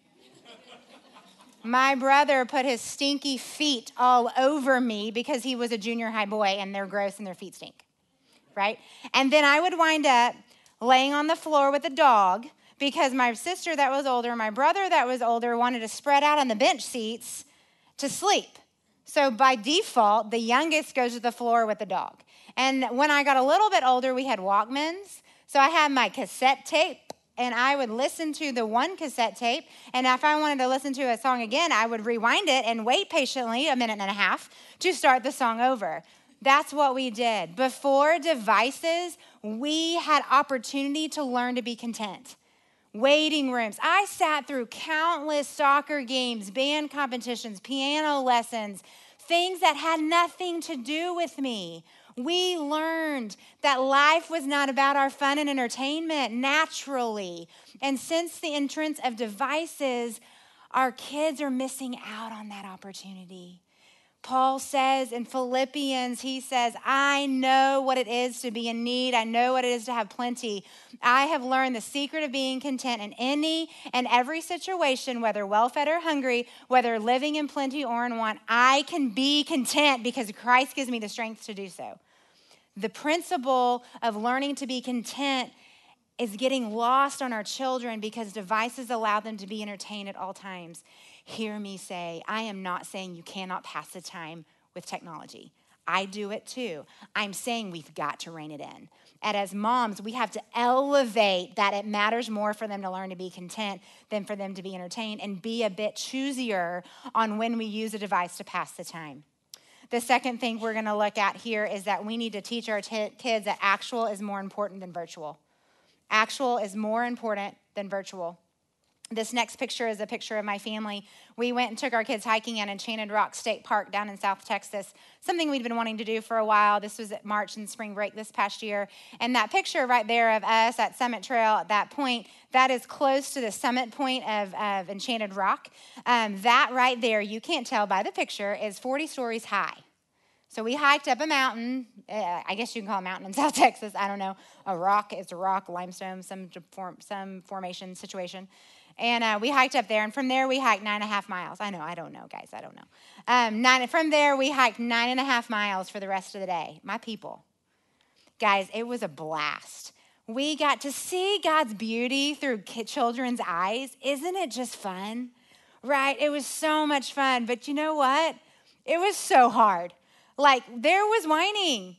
My brother put his stinky feet all over me because he was a junior high boy and they're gross and their feet stink, right? And then I would wind up laying on the floor with a dog because my sister that was older, my brother that was older wanted to spread out on the bench seats to sleep. So by default, the youngest goes to the floor with the dog. And when I got a little bit older, we had Walkmans. So I had my cassette tape, and I would listen to the one cassette tape. And if I wanted to listen to a song again, I would rewind it and wait patiently a minute and a half to start the song over. That's what we did. Before devices, we had opportunity to learn to be content. Waiting rooms. I sat through countless soccer games, band competitions, piano lessons, things that had nothing to do with me. We learned that life was not about our fun and entertainment naturally. And since the entrance of devices, our kids are missing out on that opportunity. Paul says in Philippians, he says, I know what it is to be in need. I know what it is to have plenty. I have learned the secret of being content in any and every situation, whether well-fed or hungry, whether living in plenty or in want. I can be content because Christ gives me the strength to do so. The principle of learning to be content is getting lost on our children because devices allow them to be entertained at all times. Hear me say, I am not saying you cannot pass the time with technology. I do it too. I'm saying we've got to rein it in. And as moms, we have to elevate that it matters more for them to learn to be content than for them to be entertained and be a bit choosier on when we use a device to pass the time. The second thing we're going to look at here is that we need to teach our t- kids that actual is more important than virtual. Actual is more important than virtual. This next picture is a picture of my family. We went and took our kids hiking at Enchanted Rock State Park down in South Texas, something we'd been wanting to do for a while. This was at March and spring break this past year. And that picture right there of us at Summit Trail at that point, that is close to the summit point of, of Enchanted Rock. Um, that right there, you can't tell by the picture, is forty stories high. So we hiked up a mountain. Uh, I guess you can call it a mountain in South Texas. I don't know. A rock, it's a rock, limestone, some form, some formation situation. And uh, we hiked up there, and from there we hiked nine and a half miles. I know, I don't know, guys, I don't know. Um, nine, from there we hiked nine and a half miles for the rest of the day. My people. Guys, it was a blast. We got to see God's beauty through children's eyes. Isn't it just fun? Right? It was so much fun. But you know what? It was so hard. Like, there was whining.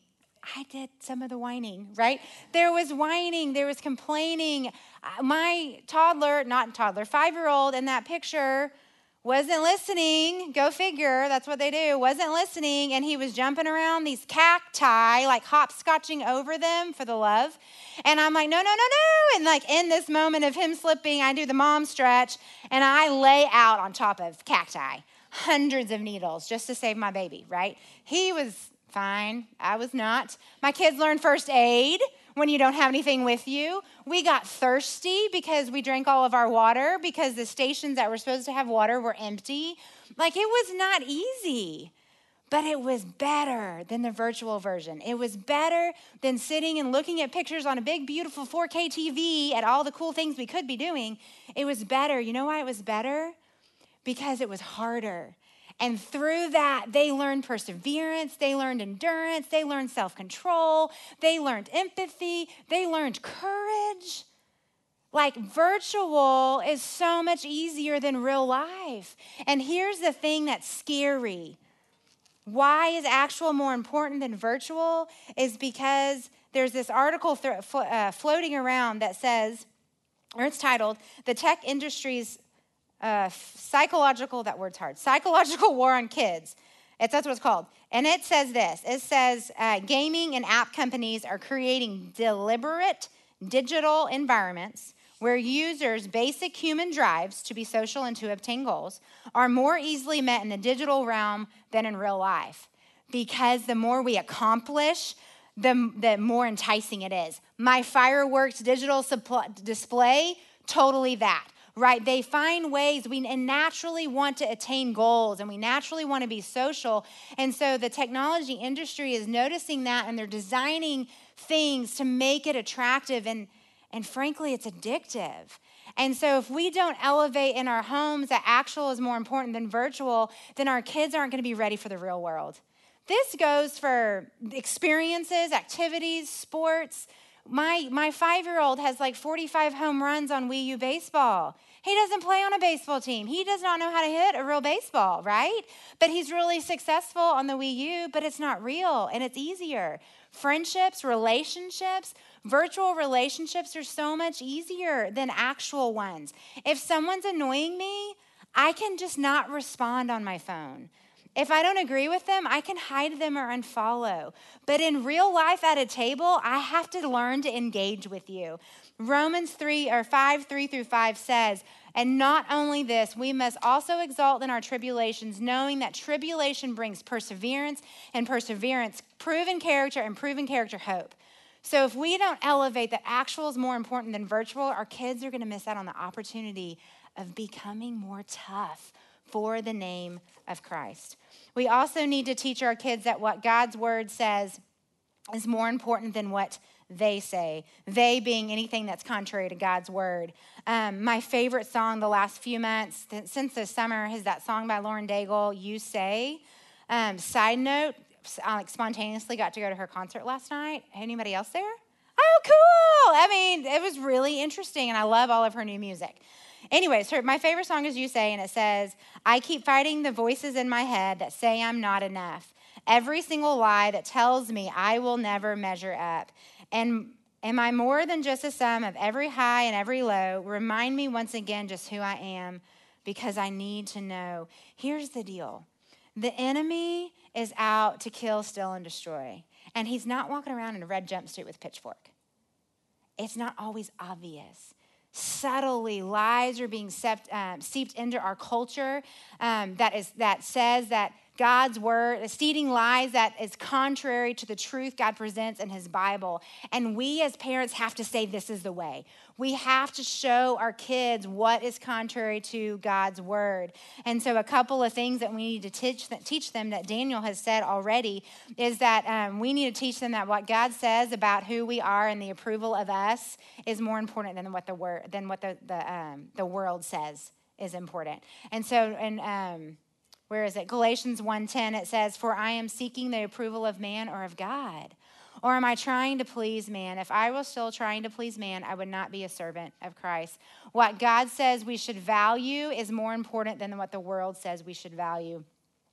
I did some of the whining, right? There was whining, there was complaining. My toddler, not toddler, five-year-old in that picture wasn't listening. Go figure, that's what they do. Wasn't listening, and he was jumping around these cacti, like hopscotching over them for the love. And I'm like, no, no, no, no. And like in this moment of him slipping, I do the mom stretch, and I lay out on top of cacti, hundreds of needles just to save my baby, right? He was fine. I was not. My kids learned first aid when you don't have anything with you. We got thirsty because we drank all of our water because the stations that were supposed to have water were empty. Like, it was not easy, but it was better than the virtual version. It was better than sitting and looking at pictures on a big, beautiful four K T V at all the cool things we could be doing. It was better. You know why it was better? Because it was harder. And through that, they learned perseverance, they learned endurance, they learned self-control, they learned empathy, they learned courage. Like, virtual is so much easier than real life. And here's the thing that's scary. Why is actual more important than virtual? Is because there's this article th- flo- uh, floating around that says, or it's titled, "The Tech Industry's Uh, psychological, that word's hard, psychological war on kids." It's, that's what it's called. And it says this. It says uh, gaming and app companies are creating deliberate digital environments where users' basic human drives to be social and to obtain goals are more easily met in the digital realm than in real life. Because the more we accomplish, the, the more enticing it is. My fireworks digital supply, display, totally that. Right? They find ways, we naturally want to attain goals and we naturally want to be social. And so the technology industry is noticing that, and they're designing things to make it attractive. And, and frankly, it's addictive. And so if we don't elevate in our homes that actual is more important than virtual, then our kids aren't going to be ready for the real world. This goes for experiences, activities, sports. My my five-year-old has like forty-five home runs on Wii U baseball. He doesn't play on a baseball team. He does not know how to hit a real baseball, right? But he's really successful on the Wii U, but it's not real, and it's easier. Friendships, relationships, virtual relationships are so much easier than actual ones. If someone's annoying me, I can just not respond on my phone. If I don't agree with them, I can hide them or unfollow. But in real life at a table, I have to learn to engage with you. Romans three or five, three through five says, "And not only this, we must also exalt in our tribulations, knowing that tribulation brings perseverance, and perseverance, proven character, and proven character, hope." So if we don't elevate that actual is more important than virtual, our kids are going to miss out on the opportunity of becoming more tough for the name of Christ. We also need to teach our kids that what God's word says is more important than what they say. They being anything that's contrary to God's word. Um, my favorite song the last few months, since the summer, is that song by Lauren Daigle, "You Say." Um, side note, I like spontaneously got to go to her concert last night. Anybody else there? Oh, cool. I mean, it was really interesting, and I love all of her new music. Anyways, her, my favorite song is "You Say," and it says, "I keep fighting the voices in my head that say I'm not enough. Every single lie that tells me I will never measure up. And am I more than just a sum of every high and every low? Remind me once again just who I am, because I need to know." Here's the deal. The enemy is out to kill, steal, and destroy. And he's not walking around in a red jumpsuit with a pitchfork. It's not always obvious. Subtly, lies are being sept, um, seeped into our culture um, that is that says that God's word, seeding lies that is contrary to the truth God presents in his Bible. And we as parents have to say this is the way. We have to show our kids what is contrary to God's word. And so a couple of things that we need to teach, teach them that Daniel has said already is that um, we need to teach them that what God says about who we are and the approval of us is more important than what the word than what the the, um, the world says is important. And so, and um, where is it? Galatians one ten, it says, "For I am seeking the approval of man or of God. Or am I trying to please man? If I were still trying to please man, I would not be a servant of Christ." What God says we should value is more important than what the world says we should value.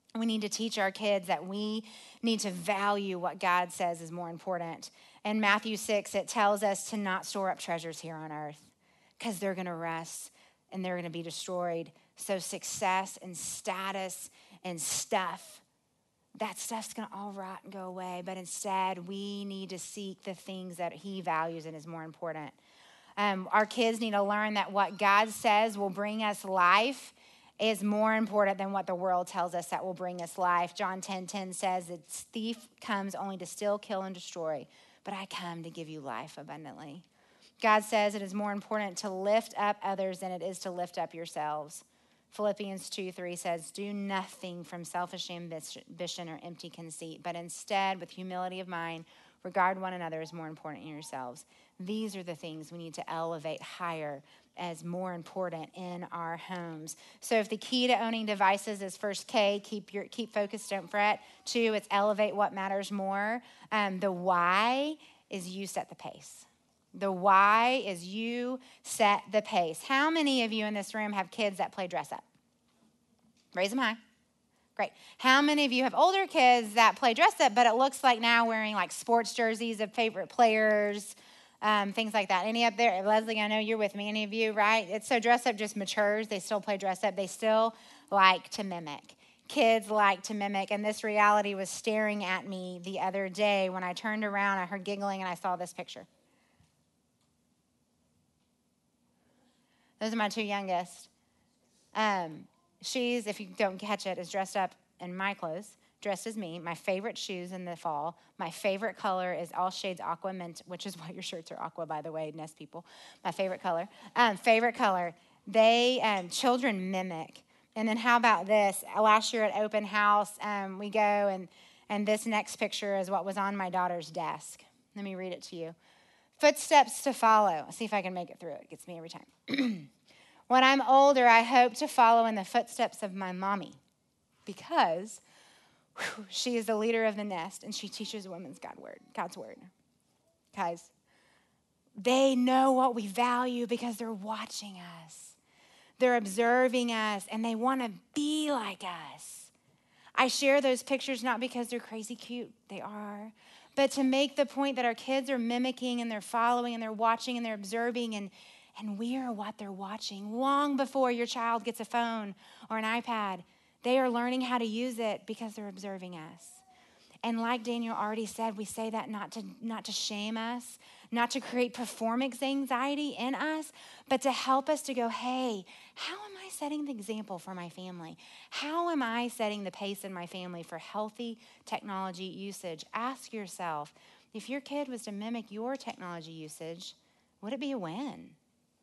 We need to teach our kids that we need to value what God says is more important. In Matthew six, it tells us to not store up treasures here on earth because they're going to rust and they're going to be destroyed. So success and status and stuff, that stuff's going to all rot and go away. But instead, we need to seek the things that he values and is more important. Um, our kids need to learn that what God says will bring us life is more important than what the world tells us that will bring us life. John ten ten says that thief comes only to steal, kill, and destroy, but I come to give you life abundantly. God says it is more important to lift up others than it is to lift up yourselves. Philippians two three says, do nothing from selfish ambition or empty conceit, but instead, with humility of mind, regard one another as more important than yourselves. These are the things we need to elevate higher as more important in our homes. So if the key to owning devices is first K, keep your keep focused, don't fret. Two, it's elevate what matters more. Um, the why is you set the pace. The why is you set the pace. How many of you in this room have kids that play dress up? Raise them high. Great. How many of you have older kids that play dress up, but it looks like now wearing like sports jerseys of favorite players, um, things like that? Any up there? Leslie, I know you're with me. Any of you, right? It's so dress up just matures. They still play dress up. They still like to mimic. Kids like to mimic. And this reality was staring at me the other day. When I turned around, I heard giggling and I saw this picture. Those are my two youngest. Um, she's, if you don't catch it, is dressed up in my clothes, dressed as me. My favorite shoes in the fall. My favorite color is all shades aqua mint, which is why your shirts are aqua, by the way, Nest people. My favorite color. Um, favorite color. They, um, children mimic. And then how about this? Last year at open house, um, we go, and, and this next picture is what was on my daughter's desk. Let me read it to you. Footsteps to follow. I'll see if I can make it through. It gets me every time. When I'm older, I hope to follow in the footsteps of my mommy because whew, she is the leader of the nest and she teaches women's God word, God's word. Guys, they know what we value because they're watching us. They're observing us and they want to be like us. I share those pictures not because they're crazy cute. They are. But to make the point that our kids are mimicking and they're following and they're watching and they're observing and And we are what they're watching. Long before your child gets a phone or an iPad, they are learning how to use it because they're observing us. And like Daniel already said, we say that not to, not to shame us, not to create performance anxiety in us, but to help us to go, hey, how am I setting the example for my family? How am I setting the pace in my family for healthy technology usage? Ask yourself, if your kid was to mimic your technology usage, would it be a win?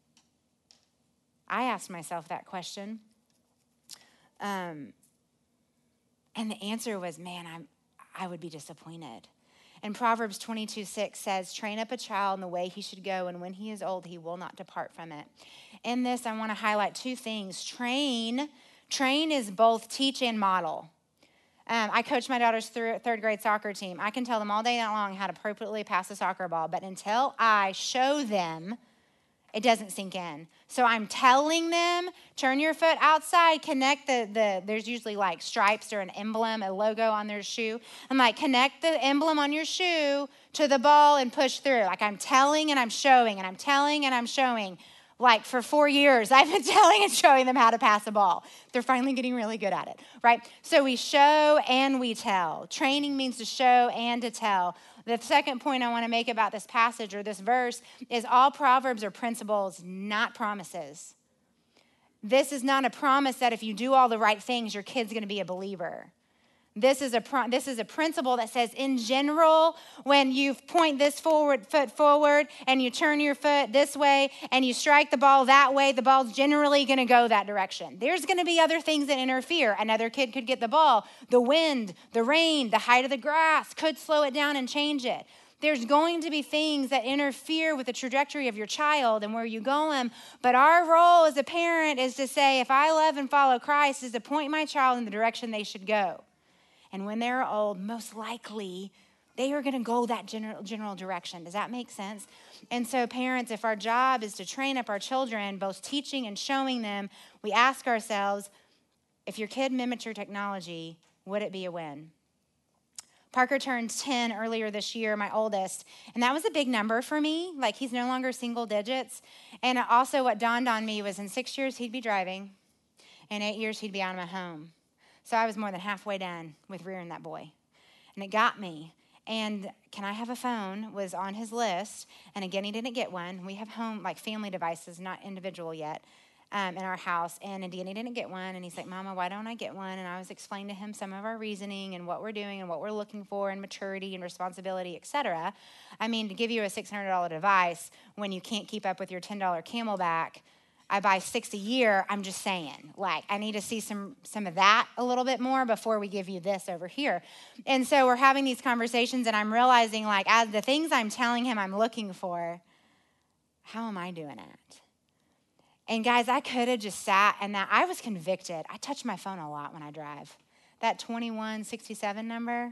I asked myself that question. Um, and the answer was, man, I'm, I would be disappointed. And Proverbs twenty-two six says, train up a child in the way he should go, and when he is old, he will not depart from it. In this, I want to highlight two things. Train, train is both teach and model. Um, I coach my daughter's third grade soccer team. I can tell them all day long how to appropriately pass a soccer ball, but until I show them, it doesn't sink in. So I'm telling them, turn your foot outside, connect the, the, there's usually like stripes or an emblem, a logo on their shoe. I'm like, connect the emblem on your shoe to the ball and push through. Like I'm telling and I'm showing and I'm telling and I'm showing. Like for four years, I've been telling and showing them how to pass a ball. They're finally getting really good at it, right? So we show and we tell. Training means to show and to tell. The second point I want to make about this passage or this verse is all Proverbs are principles, not promises. This is not a promise that if you do all the right things, your kid's going to be a believer. This is a pro- this is a principle that says, in general, when you point this forward foot forward and you turn your foot this way and you strike the ball that way, the ball's generally going to go that direction. There's going to be other things that interfere. Another kid could get the ball. The wind, the rain, the height of the grass could slow it down and change it. There's going to be things that interfere with the trajectory of your child and where you go them. But our role as a parent is to say, if I love and follow Christ, is to point my child in the direction they should go. And when they're old, most likely they are going to go that general, general direction. Does that make sense? And so parents, if our job is to train up our children, both teaching and showing them, we ask ourselves, if your kid mimics your technology, would it be a win? Parker turned ten earlier this year, my oldest, and that was a big number for me. Like, he's no longer single digits. And also what dawned on me was in six years, he'd be driving. In eight years, he'd be out of my home. So I was more than halfway done with rearing that boy. And it got me. And can I have a phone was on his list. And again, he didn't get one. We have home, like family devices, not individual yet. Um, in our house, and Indiana didn't get one, and he's like, Mama, why don't I get one? And I was explaining to him some of our reasoning and what we're doing and what we're looking for and maturity and responsibility, et cetera. I mean, to give you a six hundred dollars device when you can't keep up with your ten dollars Camelback, I buy six a year. I'm just saying, like, I need to see some some of that a little bit more before we give you this over here. And so we're having these conversations, and I'm realizing, like, as the things I'm telling him I'm looking for, how am I doing it? And guys, I could have just sat and that I was convicted. I touch my phone a lot when I drive. That twenty-one sixty-seven number,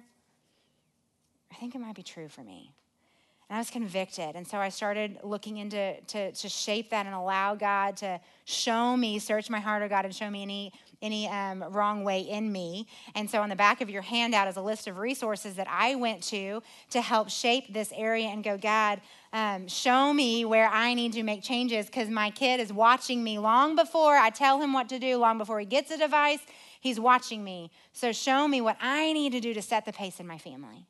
I think it might be true for me. And I was convicted. And so I started looking into to, to shape that and allow God to show me, search my heart, oh God, and show me any any um, wrong way in me. And so on the back of your handout is a list of resources that I went to to help shape this area and go, God, um, show me where I need to make changes, because my kid is watching me long before I tell him what to do, long before he gets a device. He's watching me. So show me what I need to do to set the pace in my family.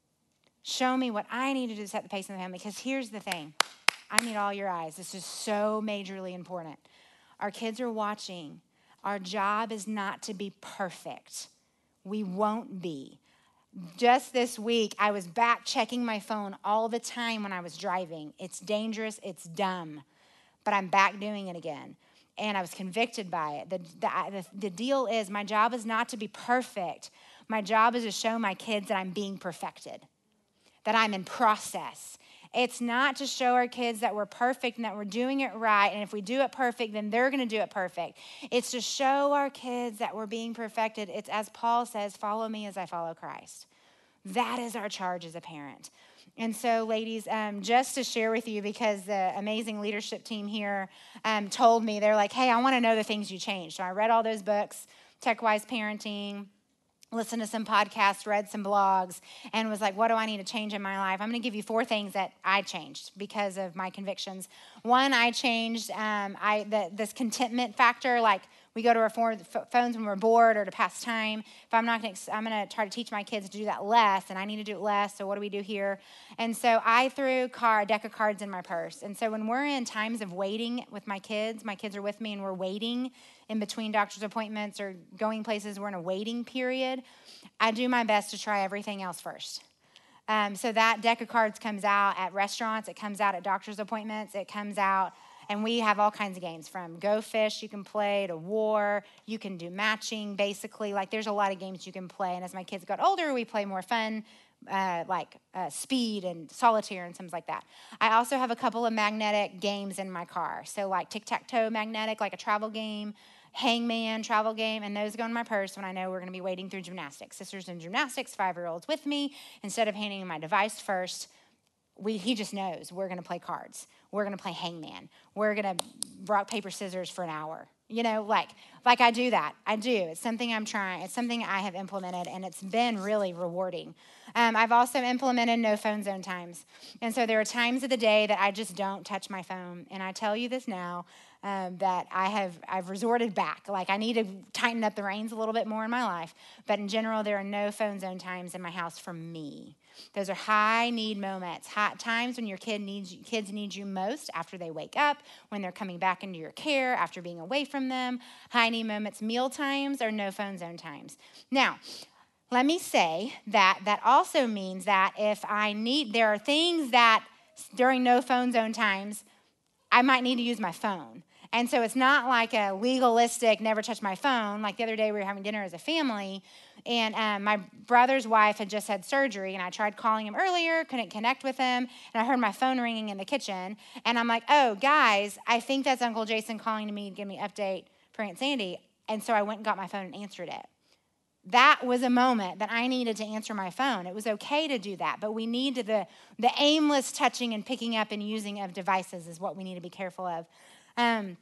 Show me what I need to do to set the pace in the family. Because here's the thing. I need all your eyes. This is so majorly important. Our kids are watching. Our job is not to be perfect. We won't be. Just this week, I was back checking my phone all the time when I was driving. It's dangerous. It's dumb. But I'm back doing it again. And I was convicted by it. The, the, the deal is my job is not to be perfect. My job is to show my kids that I'm being perfected, that I'm in process. It's not to show our kids that we're perfect and that we're doing it right, and if we do it perfect, then they're going to do it perfect. It's to show our kids that we're being perfected. It's, as Paul says, follow me as I follow Christ. That is our charge as a parent. And so, ladies, um, just to share with you, because the amazing leadership team here um, told me, they're like, hey, I want to know the things you changed. So I read all those books, Tech-Wise Parenting, listened to some podcasts, read some blogs, and was like, what do I need to change in my life? I'm going to give you four things that I changed because of my convictions. One, I changed um, I the, this contentment factor, like we go to our phones when we're bored or to pass time. If I'm not going to, I'm going to try to teach my kids to do that less, and I need to do it less, so what do we do here? And so I threw car, a deck of cards in my purse. And so when we're in times of waiting with my kids, my kids are with me and we're waiting in between doctor's appointments or going places, we're in a waiting period, I do my best to try everything else first. Um, so that deck of cards comes out at restaurants, it comes out at doctor's appointments, it comes out, and we have all kinds of games, from Go Fish you can play to War, you can do matching, basically. Like, there's a lot of games you can play, and as my kids got older, we play more fun, uh, like uh, Speed and Solitaire and things like that. I also have a couple of magnetic games in my car, so like tic-tac-toe magnetic, like a travel game, Hangman travel game, and those go in my purse when I know we're going to be waiting through gymnastics. Sisters in gymnastics, five-year-olds with me. Instead of handing him my device first, we he just knows we're going to play cards. We're going to play Hangman. We're going to rock, paper, scissors for an hour. You know, like, like I do that. I do. It's something I'm trying. It's something I have implemented, and it's been really rewarding. Um, I've also implemented no phone zone times. And so there are times of the day that I just don't touch my phone. And I tell you this now, um, that I have, I've resorted back. Like, I need to tighten up the reins a little bit more in my life. But in general, there are no phone zone times in my house for me. Those are high need moments, high times when your kid needs kids need you most after they wake up, when they're coming back into your care after being away from them. High need moments, meal times, or no phone zone times. Now, let me say that that also means that if I need, there are things that during no phone zone times, I might need to use my phone. And so it's not like a legalistic, never touch my phone. Like the other day we were having dinner as a family, and um, my brother's wife had just had surgery, and I tried calling him earlier, couldn't connect with him, and I heard my phone ringing in the kitchen, and I'm like, oh, guys, I think that's Uncle Jason calling to me to give me an update for Aunt Sandy. And so I went and got my phone and answered it. That was a moment that I needed to answer my phone. It was okay to do that, but we need to, the, the aimless touching and picking up and using of devices is what we need to be careful of. Um,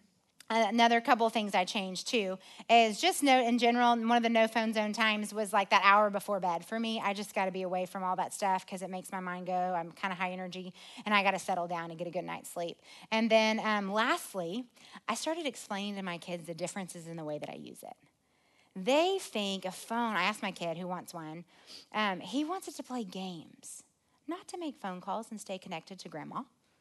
Another couple of things I changed too is just note in general, one of the no phone zone times was like that hour before bed. For me, I just got to be away from all that stuff because it makes my mind go. I'm kind of high energy and I got to settle down and get a good night's sleep. And then um, lastly, I started explaining to my kids the differences in the way that I use it. They think a phone, I asked my kid who wants one, um, he wants it to play games, not to make phone calls and stay connected to grandma.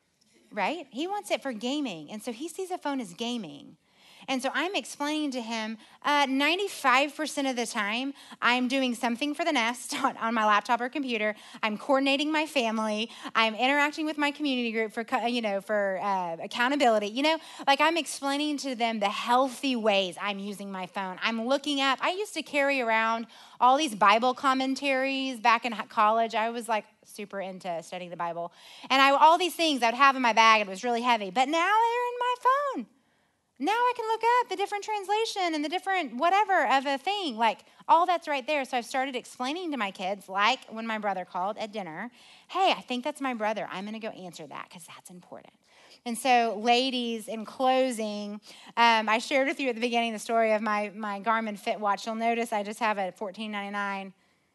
Right? He wants it for gaming. And so he sees a phone as gaming. And so I'm explaining to him uh, ninety-five percent of the time, I'm doing something for the nest on, on my laptop or computer. I'm coordinating my family. I'm interacting with my community group for, you know, for uh, accountability. You know, like I'm explaining to them the healthy ways I'm using my phone. I'm looking up. I used to carry around all these Bible commentaries back in college. I was like super into studying the Bible. And I all these things I would have in my bag. It was really heavy. But now they're in my phone. Now I can look up the different translation and the different whatever of a thing. Like all that's right there. So I've started explaining to my kids, like when my brother called at dinner, hey, I think that's my brother. I'm going to go answer that because that's important. And so, ladies, in closing, um, I shared with you at the beginning the story of my, my Garmin Fit watch. You'll notice I just have a fourteen ninety-nine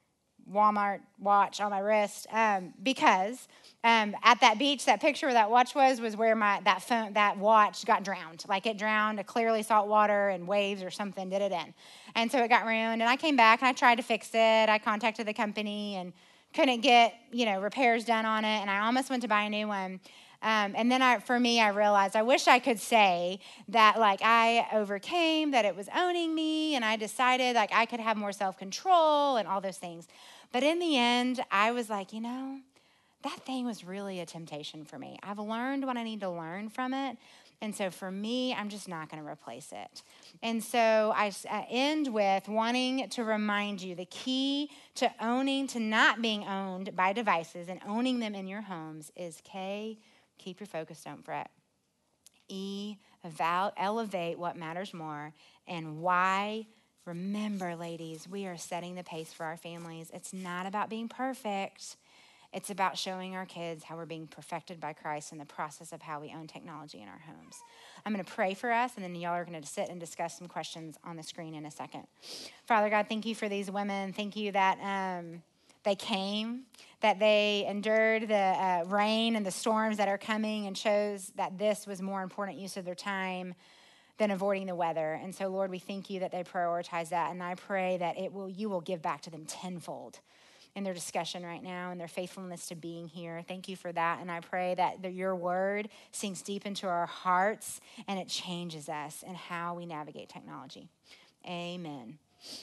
Walmart watch on my wrist um, because um, at that beach, that picture where that watch was, was where my that phone, that watch got drowned. Like it drowned, clearly salt water and waves or something did it in. And so it got ruined. And I came back and I tried to fix it. I contacted the company and couldn't get, you know, repairs done on it. And I almost went to buy a new one. Um, and then I, for me, I realized I wish I could say that like I overcame, that it was owning me, and I decided like I could have more self-control and all those things. But in the end, I was like, you know, that thing was really a temptation for me. I've learned what I need to learn from it. And so for me, I'm just not going to replace it. And so I, I end with wanting to remind you the key to owning, to not being owned by devices and owning them in your homes is K, keep your focus, don't fret. E, eval- elevate what matters more. And Y, remember, ladies, we are setting the pace for our families. It's not about being perfect. It's about showing our kids how we're being perfected by Christ in the process of how we own technology in our homes. I'm going to pray for us, and then y'all are going to sit and discuss some questions on the screen in a second. Father God, thank you for these women. Thank you that um, they came, that they endured the uh, rain and the storms that are coming and chose that this was more important use of their time than avoiding the weather. And so, Lord, we thank you that they prioritize that, and I pray that it will you will give back to them tenfold in their discussion right now and their faithfulness to being here. Thank you for that. And I pray that the, your word sinks deep into our hearts and it changes us in how we navigate technology. Amen.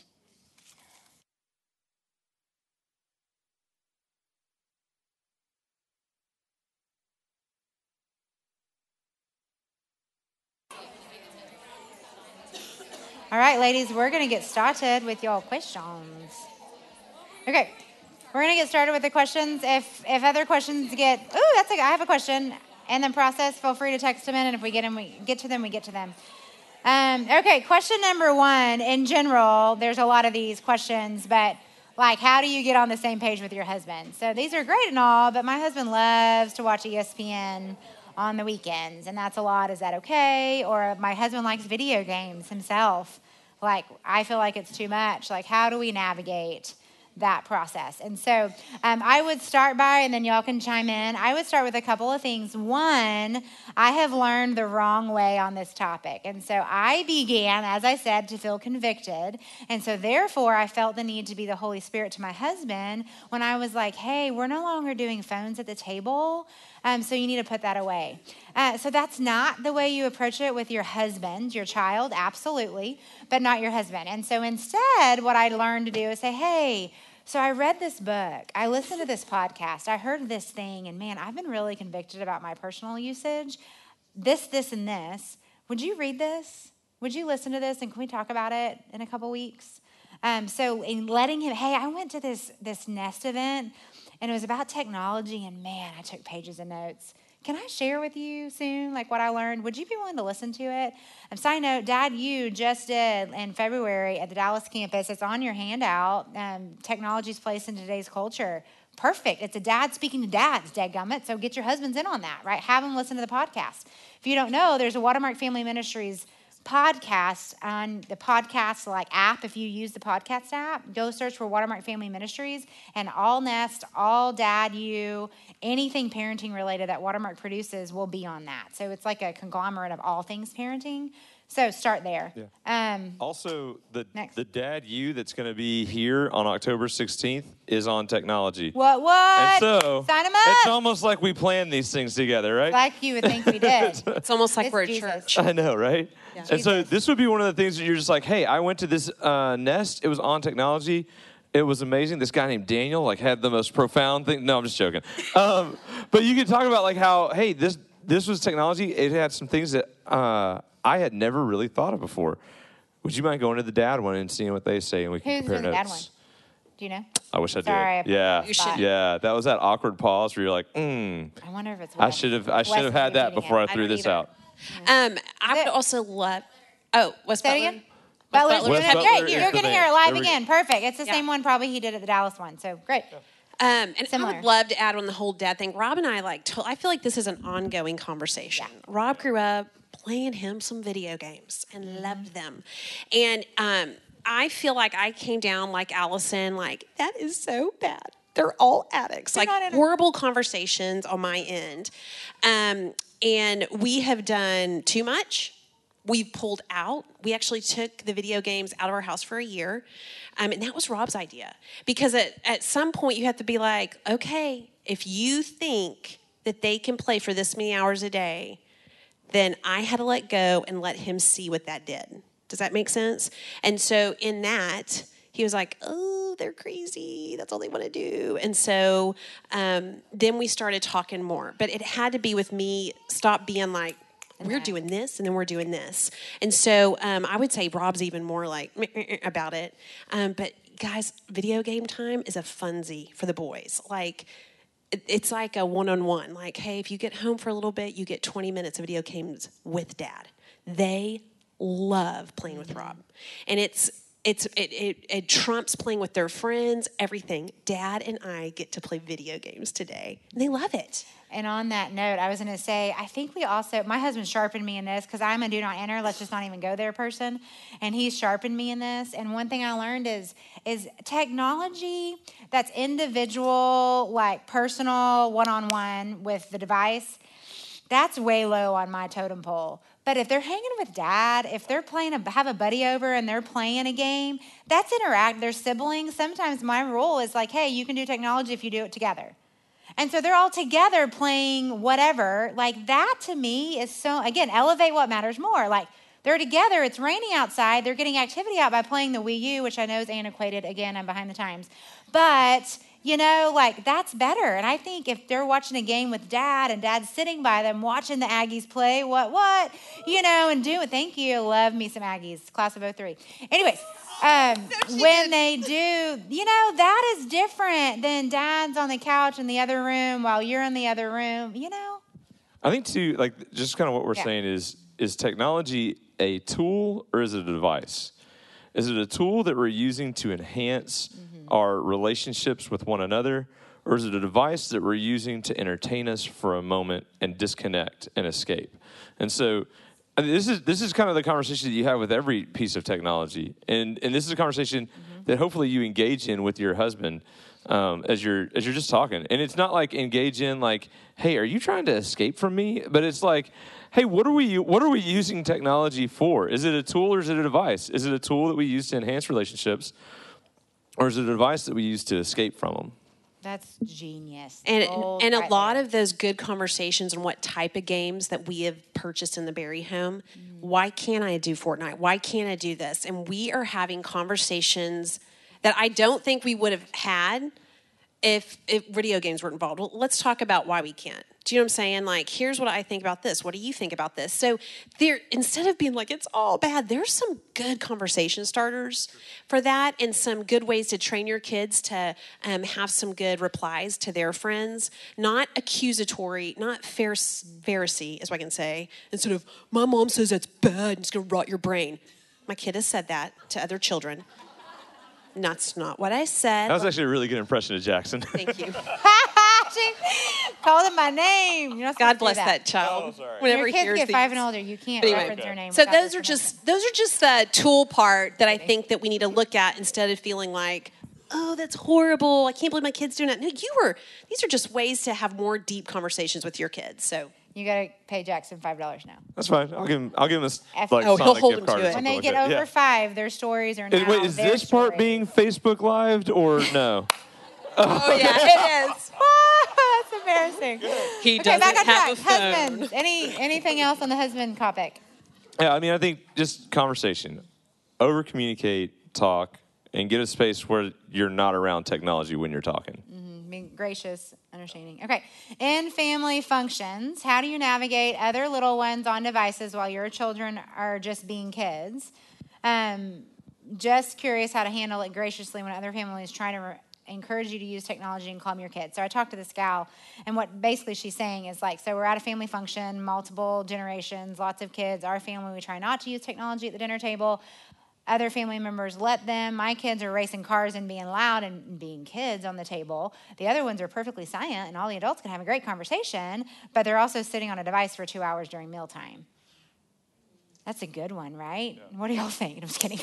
All right, ladies, we're going to get started with your questions. Okay. We're going to get started with the questions. If if other questions get, ooh, that's a, I have a question. In the process, feel free to text them in, and if we get them, we get to them, we get to them. Um, okay, question number one. In general, there's a lot of these questions, but like, how do you get on the same page with your husband? So these are great and all, but my husband loves to watch E S P N on the weekends, and that's a lot. Is that okay? Or my husband likes video games himself. Like, I feel like it's too much. Like, how do we navigate that process? And so um, I would start by, and then y'all can chime in, I would start with a couple of things. One, I have learned the wrong way on this topic. And so I began, as I said, to feel convicted. And so therefore, I felt the need to be the Holy Spirit to my husband when I was like, hey, we're no longer doing phones at the table, um, so you need to put that away. Uh, so that's not the way you approach it with your husband, your child, absolutely, but not your husband. And so instead, what I learned to do is say, hey, so I read this book, I listened to this podcast, I heard this thing, and man, I've been really convicted about my personal usage, this, this, and this. Would you read this? Would you listen to this, and can we talk about it in a couple weeks? Um, so in letting him, hey, I went to this, this Nest event, and it was about technology, and man, I took pages of notes. Can I share with you soon, like what I learned? Would you be willing to listen to it? Um, side note, Dad, you just did in February at the Dallas campus. It's on your handout, um, Technology's Place in Today's Culture. perfect. It's a dad speaking to dads, dadgummit. So get your husbands in on that, right? Have them listen to the podcast. If you don't know, there's a Watermark Family Ministries podcast on the podcast like app. If you use the podcast app, go search for Watermark Family Ministries, and all Nest, all Dad You, anything parenting related that Watermark produces will be on that. So it's like a conglomerate of all things parenting. So start there. Yeah. Um, Also, the Next. the Dad You that's going to be here on October sixteenth is on technology. what? What? And so Sign them it's up. almost like we planned these things together, right? Like you would think we did. It's almost like It's we're at Jesus. church. I know, right? And so Jesus. this would be one of the things that you're just like, hey, I went to this uh, Nest. It was on technology. It was amazing. This guy named Daniel like had the most profound thing. No, I'm just joking. Um, but you could talk about like how, hey, this this was technology. It had some things that uh, I had never really thought of before. Would you mind going to the dad one and seeing what they say, and we can Who's compare doing the notes? dad one? Do you know? I wish I Sorry, I did. put you on Yeah, the spot. yeah. That was that awkward pause where you're like, mm, I wonder if it's. I Wes. should have I Wes should have is had that repeating before I it. threw don't this either. out. Um, I would It- also love. Oh, Wes Say it Butler. again. Butler's Butler. doing Wes it. Butler Great. is You're the going to man. hear it live There we again. Perfect. It's the Yeah. same one probably he did at the Dallas one. So great. Um, and I Similar. would love to add on the whole dad thing. Rob and I like. To, I feel like this is an ongoing conversation. Rob grew up playing him some video games and Mm-hmm. loved them, and um, I feel like I came down like Allison. Like that is so bad. They're all addicts. They're like not in a- horrible conversations on my end, um, and we have done too much. We've pulled out. We actually took the video games out of our house for a year. Um, and that was Rob's idea. Because at, at some point, you have to be like, okay, if you think that they can play for this many hours a day, then I had to let go and let him see what that did. Does that make sense? And so in that, he was like, oh, they're crazy. That's all they want to do. And so um, then we started talking more. But it had to be with me, stop being like, we're doing this, and then we're doing this. And so um, I would say Rob's even more like meh, meh, meh about it. Um, but guys, video game time is a funsy for the boys. Like, it- it's like a one-on-one. Like, hey, if you get home for a little bit, you get twenty minutes of video games with dad. They love playing with Rob. And it's it's it, it, it trumps playing with their friends, everything. Dad and I get to play video games today. And they love it. And on that note, I was going to say, I think we also, my husband sharpened me in this because I'm a do not enter, let's just not even go there person. And he sharpened me in this. And one thing I learned is, is technology that's individual, like personal, one-on-one with the device, that's way low on my totem pole. But if they're hanging with dad, if they're playing, a, have a buddy over and they're playing a game, that's interact. They're siblings. Sometimes my rule is like, hey, you can do technology if you do it together. And so they're all together playing whatever. Like that to me is so, again, elevate what matters more. Like they're together. It's raining outside. They're getting activity out by playing the Wii U, which I know is antiquated. Again, I'm behind the times. But, you know, like that's better. And I think if they're watching a game with dad and dad's sitting by them watching the Aggies play, what, what, you know, and do it. Thank you. Love me some Aggies, class of oh three. Anyways. Um, when they do, you know, that is different than dad's on the couch in the other room while you're in the other room, you know? I think too, like just kind of what we're Yeah. saying is, is technology a tool or is it a device? Is it a tool that we're using to enhance Mm-hmm. our relationships with one another, or is it a device that we're using to entertain us for a moment and disconnect and escape? And so I mean, this is this is kind of the conversation that you have with every piece of technology, and and this is a conversation Mm-hmm. that hopefully you engage in with your husband um, as you're as you're just talking. And it's not like engage in like, hey, are you trying to escape from me? But it's like, hey, what are we what are we using technology for? Is it a tool or is it a device? Is it a tool that we use to enhance relationships, or is it a device that we use to escape from them? That's genius. And Gold and a right lot there. of those good conversations on what type of games that we have purchased in the Berry home. Why can't I do Fortnite? Why can't I do this? And we are having conversations that I don't think we would have had if if video games were involved. Well, let's talk about why we can't. Do you know what I'm saying? Like, here's what I think about this. What do you think about this? So there, instead of being like, it's all bad, there's some good conversation starters for that and some good ways to train your kids to um, have some good replies to their friends. Not accusatory, not Pharis- Pharisee, as I can say. Instead of, my mom says that's bad and it's going to rot your brain. My kid has said that to other children. That's not what I said. That was actually a really good impression of Jackson. Thank you. She called him by name. You're not supposed God to do bless that, that child. Oh, sorry. Whenever Your he kids hears get these. five and older, you can't Anyway. reference Okay. their name. So without their those are permission. just those are just the tool part that I think that we need to look at instead of feeling like, oh, that's horrible. I can't believe my kid's doing that. No, you were. These are just ways to have more deep conversations with your kids. So You got to pay Jackson five dollars now. That's fine. I'll give him. I'll give him a s- F- like Oh, he'll Sonic hold gift him card to or it. When something they like get that. over Yeah. five, their stories are now. Is- Wait, is their this part stories. being Facebook lived or no? oh yeah, it is. That's embarrassing. He Okay, doesn't back on have track. a phone. Husbands. Any anything else on the husband topic? Yeah, I mean, I think just conversation, over communicate, talk, and get a space where you're not around technology when you're talking. Being gracious, understanding. Okay. In family functions, how do you navigate other little ones on devices while your children are just being kids? Um, just curious how to handle it graciously when other families try to re- encourage you to use technology and calm your kids. So I talked to this gal, and what basically she's saying is like, so we're at a family function, multiple generations, lots of kids. Our family, we try not to use technology at the dinner table. Other family members let them. My kids are racing cars and being loud and being kids on the table. The other ones are perfectly silent, and all the adults can have a great conversation, but they're also sitting on a device for two hours during mealtime. That's a good one, right? Yeah. What do y'all think? I'm just kidding.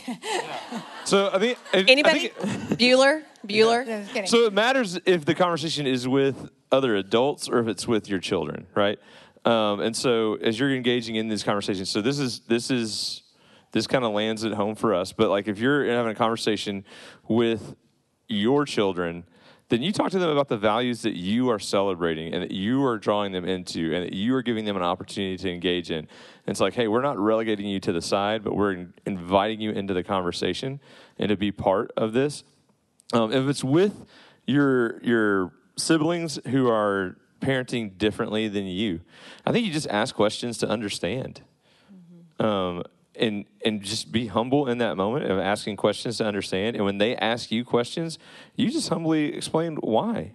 So I think I- I Anybody? think- Bueller? Bueller? I'm just kidding. So it matters if the conversation is with other adults or if it's with your children, right? Um, and so as you're engaging in these conversations, so this is this is this kind of lands at home for us. But like if you're having a conversation with your children, then you talk to them about the values that you are celebrating and that you are drawing them into and that you are giving them an opportunity to engage in. And it's like, hey, we're not relegating you to the side, but we're in- inviting you into the conversation and to be part of this. Um, if it's with your your siblings who are parenting differently than you, I think you just ask questions to understand. Mm-hmm. Um, and and just be humble in that moment of asking questions to understand. And when they ask you questions, you just humbly explain why.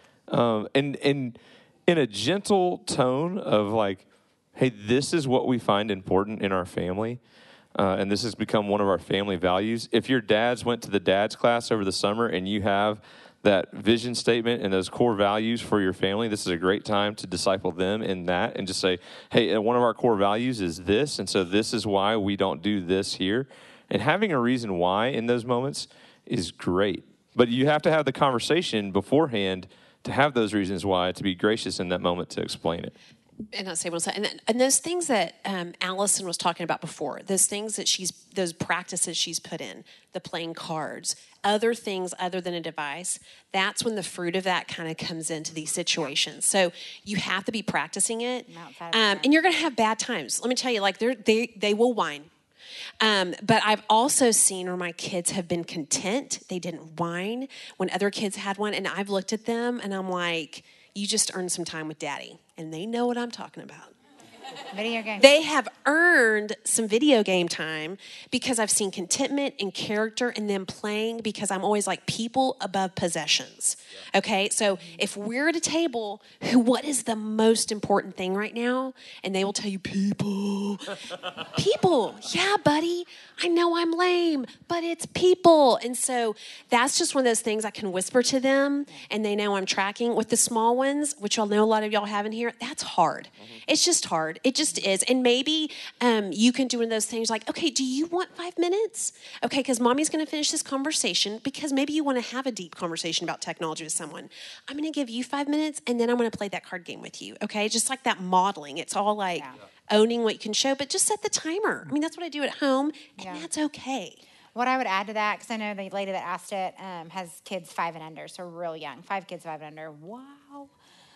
Um, and, and in a gentle tone of like, hey, this is what we find important in our family. Uh, and this has become one of our family values. If your dads went to the dad's class over the summer and you have that vision statement and those core values for your family, this is a great time to disciple them in that and just say, hey, one of our core values is this, and so this is why we don't do this here. And having a reason why in those moments is great. But you have to have the conversation beforehand to have those reasons why, to be gracious in that moment to explain it. And I say one second, and, and those things that um, Allison was talking about before, those things that she's, those practices she's put in, the playing cards, other things other than a device, that's when the fruit of that kind of comes into these situations. So you have to be practicing it, um, and you're going to have bad times. Let me tell you, like they're, they they will whine. Um, but I've also seen where my kids have been content. They didn't whine when other kids had one, and I've looked at them and I'm like, you just earned some time with daddy. And they know what I'm talking about. Video game. They have earned some video game time because I've seen contentment and character in them playing, because I'm always like people above possessions. Okay, so if we're at a table, who, what is the most important thing right now? And they will tell you people. People. Yeah, buddy. I know I'm lame, but it's people. And so that's just one of those things I can whisper to them, and they know I'm tracking. With the small ones, which y'all know a lot of y'all have in here, that's hard. Mm-hmm. It's just hard. It just is. And maybe um, you can do one of those things like, okay, do you want five minutes? Okay, because mommy's going to finish this conversation, because maybe you want to have a deep conversation about technology with someone. I'm going to give you five minutes, and then I'm going to play that card game with you. Okay, just like that modeling. It's all like yeah. owning what you can show, but just set the timer. I mean, that's what I do at home, and yeah. that's okay. What I would add to that, because I know the lady that asked it um, has kids five and under, so real young. Five kids, five and under. Wow.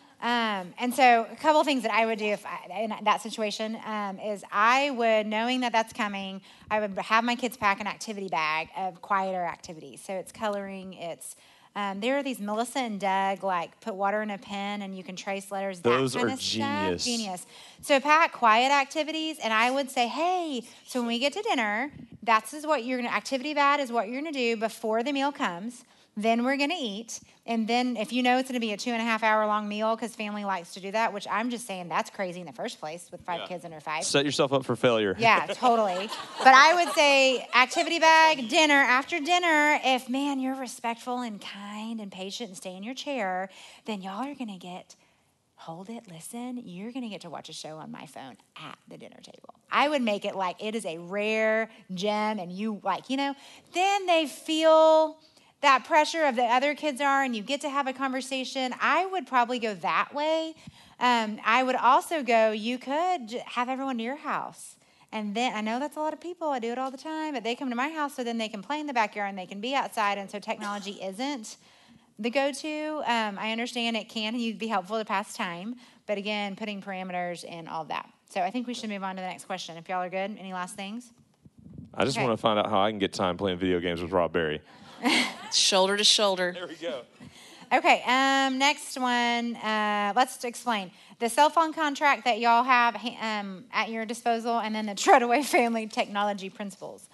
Um, and so a couple of things that I would do if I, in that situation um, is I would, knowing that that's coming, I would have my kids pack an activity bag of quieter activities. So it's coloring, it's um, there are these Melissa and Doug, like put water in a pen and you can trace letters. Those that kind are of genius. Stuff. Genius. So pack quiet activities, and I would say, hey, so when we get to dinner, that's is what you're gonna activity bag is what you're gonna do before the meal comes. Then we're going to eat. And then if you know it's going to be a two and a half hour long meal because family likes to do that, which I'm just saying that's crazy in the first place with five Yeah. kids under five. Set yourself up for failure. Yeah, totally. But I would say activity bag, dinner. After dinner, if, man, you're respectful and kind and patient and stay in your chair, then y'all are going to get, hold it, listen, you're going to get to watch a show on my phone at the dinner table. I would make it like it is a rare gem and you like, you know, then they feel that pressure of the other kids are and you get to have a conversation. I would probably go that way. Um, I would also go, you could j- have everyone to your house. And then, I know that's a lot of people, I do it all the time, but they come to my house so then they can play in the backyard and they can be outside. And so technology isn't the go-to. Um, I understand it can be helpful to pass time, but again, putting parameters and all that. So I think we should move on to the next question. If y'all are good, any last things? I just Okay. want to find out how I can get time playing video games with Rob Berry. Shoulder to shoulder. There we go. Okay, um, next one. Uh, let's explain the cell phone contract that y'all have um, at your disposal, and then the Treadaway family technology principles.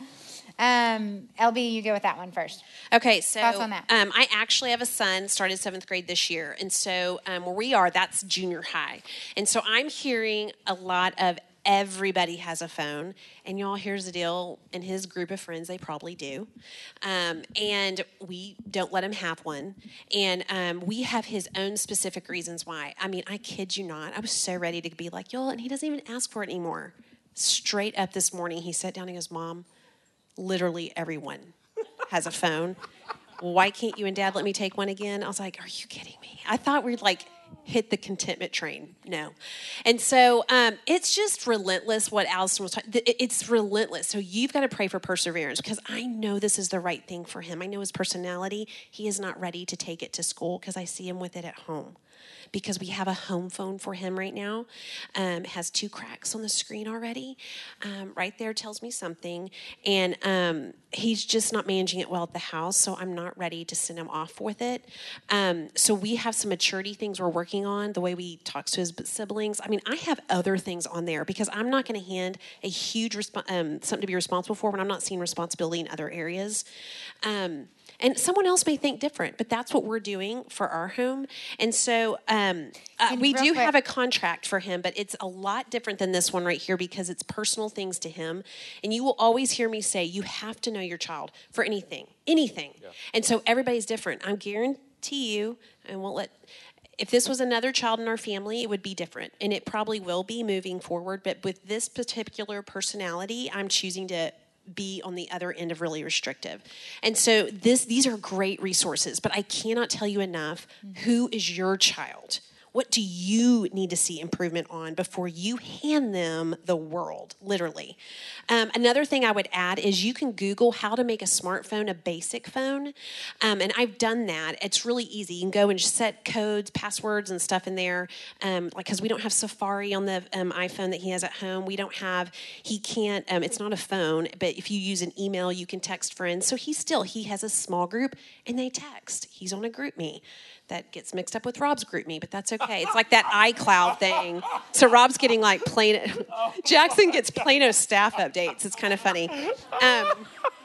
Um, L B, you go with that one first. Okay, so Thoughts on that? Um, I actually have a son, started seventh grade this year. And so um, where we are, that's junior high. And so I'm hearing a lot of everybody has a phone. And y'all, here's the deal. In his group of friends, they probably do. Um, and we don't let him have one. And um, we have his own specific reasons why. I mean, I kid you not. I was so ready to be like, y'all, and he doesn't even ask for it anymore. Straight up this morning, he sat down and goes, Mom, literally everyone has a phone. Why can't you and Dad let me take one again? I was like, are you kidding me? I thought we'd like hit the contentment train. No. And so um, it's just relentless what Allison was talking. It's relentless. So you've got to pray for perseverance because I know this is the right thing for him. I know his personality. He is not ready to take it to school because I see him with it at home. Because we have a home phone for him right now. Um, it has two cracks on the screen already. Um, right there tells me something. And um, he's just not managing it well at the house, so I'm not ready to send him off with it. Um, so we have some maturity things we're working on, the way we talk to his siblings. I mean, I have other things on there because I'm not going to hand a huge resp- um, something to be responsible for when I'm not seeing responsibility in other areas. Um, And someone else may think different, but that's what we're doing for our home. And so um, uh, And we real do quick- have a contract for him, but it's a lot different than this one right here because it's personal things to him. And you will always hear me say, you have to know your child for anything, anything. Yeah. And so everybody's different. I guarantee you, and won't let... If this was another child in our family, it would be different. And it probably will be moving forward. But with this particular personality, I'm choosing to be on the other end of really restrictive. And so this these are great resources, but I cannot tell you enough who is your child. What do you need to see improvement on before you hand them the world, literally? Um, another thing I would add is you can Google how to make a smartphone a basic phone. Um, and I've done that. It's really easy. You can go and set codes, passwords, and stuff in there. Um, like, because we don't have Safari on the um, iPhone that he has at home. We don't have, he can't, um, it's not a phone, but if you use an email, you can text friends. So he still, he has a small group and they text. He's on a GroupMe. That gets mixed up with Rob's GroupMe, but that's okay. It's like that iCloud thing. So Rob's getting like Plano. Jackson gets Plano staff updates. It's kind of funny. Um,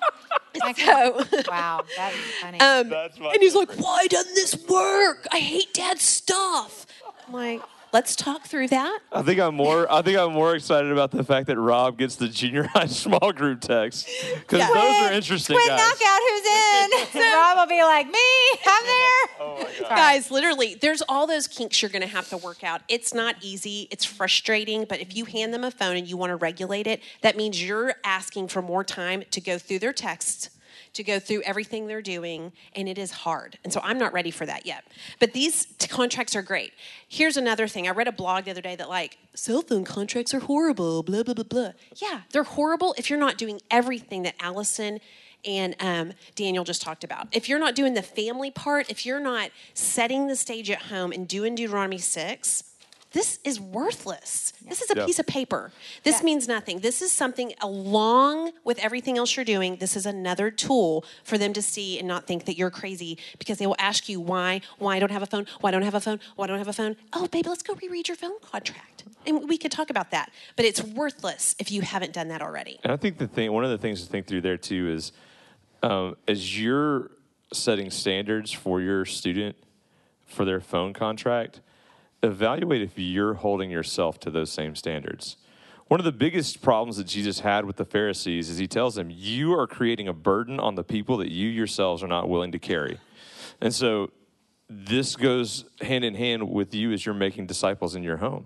so, Wow, that's funny. um, That's my and he's like, why doesn't this work? I hate Dad's stuff. I'm like, let's talk through that. I think I'm more. I think I'm more excited about the fact that Rob gets the junior high small group text because Yeah. those are interesting, Quick guys. knockout, who's in? Rob will be like, me, I'm there. Oh my God. Guys, literally, there's all those kinks you're going to have to work out. It's not easy. It's frustrating. But if you hand them a phone and you want to regulate it, that means you're asking for more time to go through their texts, to go through everything they're doing, and it is hard. And so I'm not ready for that yet. But these t- contracts are great. Here's another thing. I read a blog the other day that, like, cell phone contracts are horrible, blah, blah, blah, blah. Yeah, they're horrible if you're not doing everything that Allison and um, Daniel just talked about. If you're not doing the family part, if you're not setting the stage at home and doing Deuteronomy six, this is worthless. This is a Yeah. piece of paper. This Yeah. means nothing. This is something along with everything else you're doing. This is another tool for them to see and not think that you're crazy because they will ask you why, why I don't have a phone, why I don't have a phone, why I don't have a phone. Oh, baby, let's go reread your phone contract. And we could talk about that. But it's worthless if you haven't done that already. And I think the thing, one of the things to think through there too is, um, as you're setting standards for your student for their phone contract, evaluate if you're holding yourself to those same standards. One of the biggest problems that Jesus had with the Pharisees is he tells them, you are creating a burden on the people that you yourselves are not willing to carry. And so this goes hand in hand with you as you're making disciples in your home.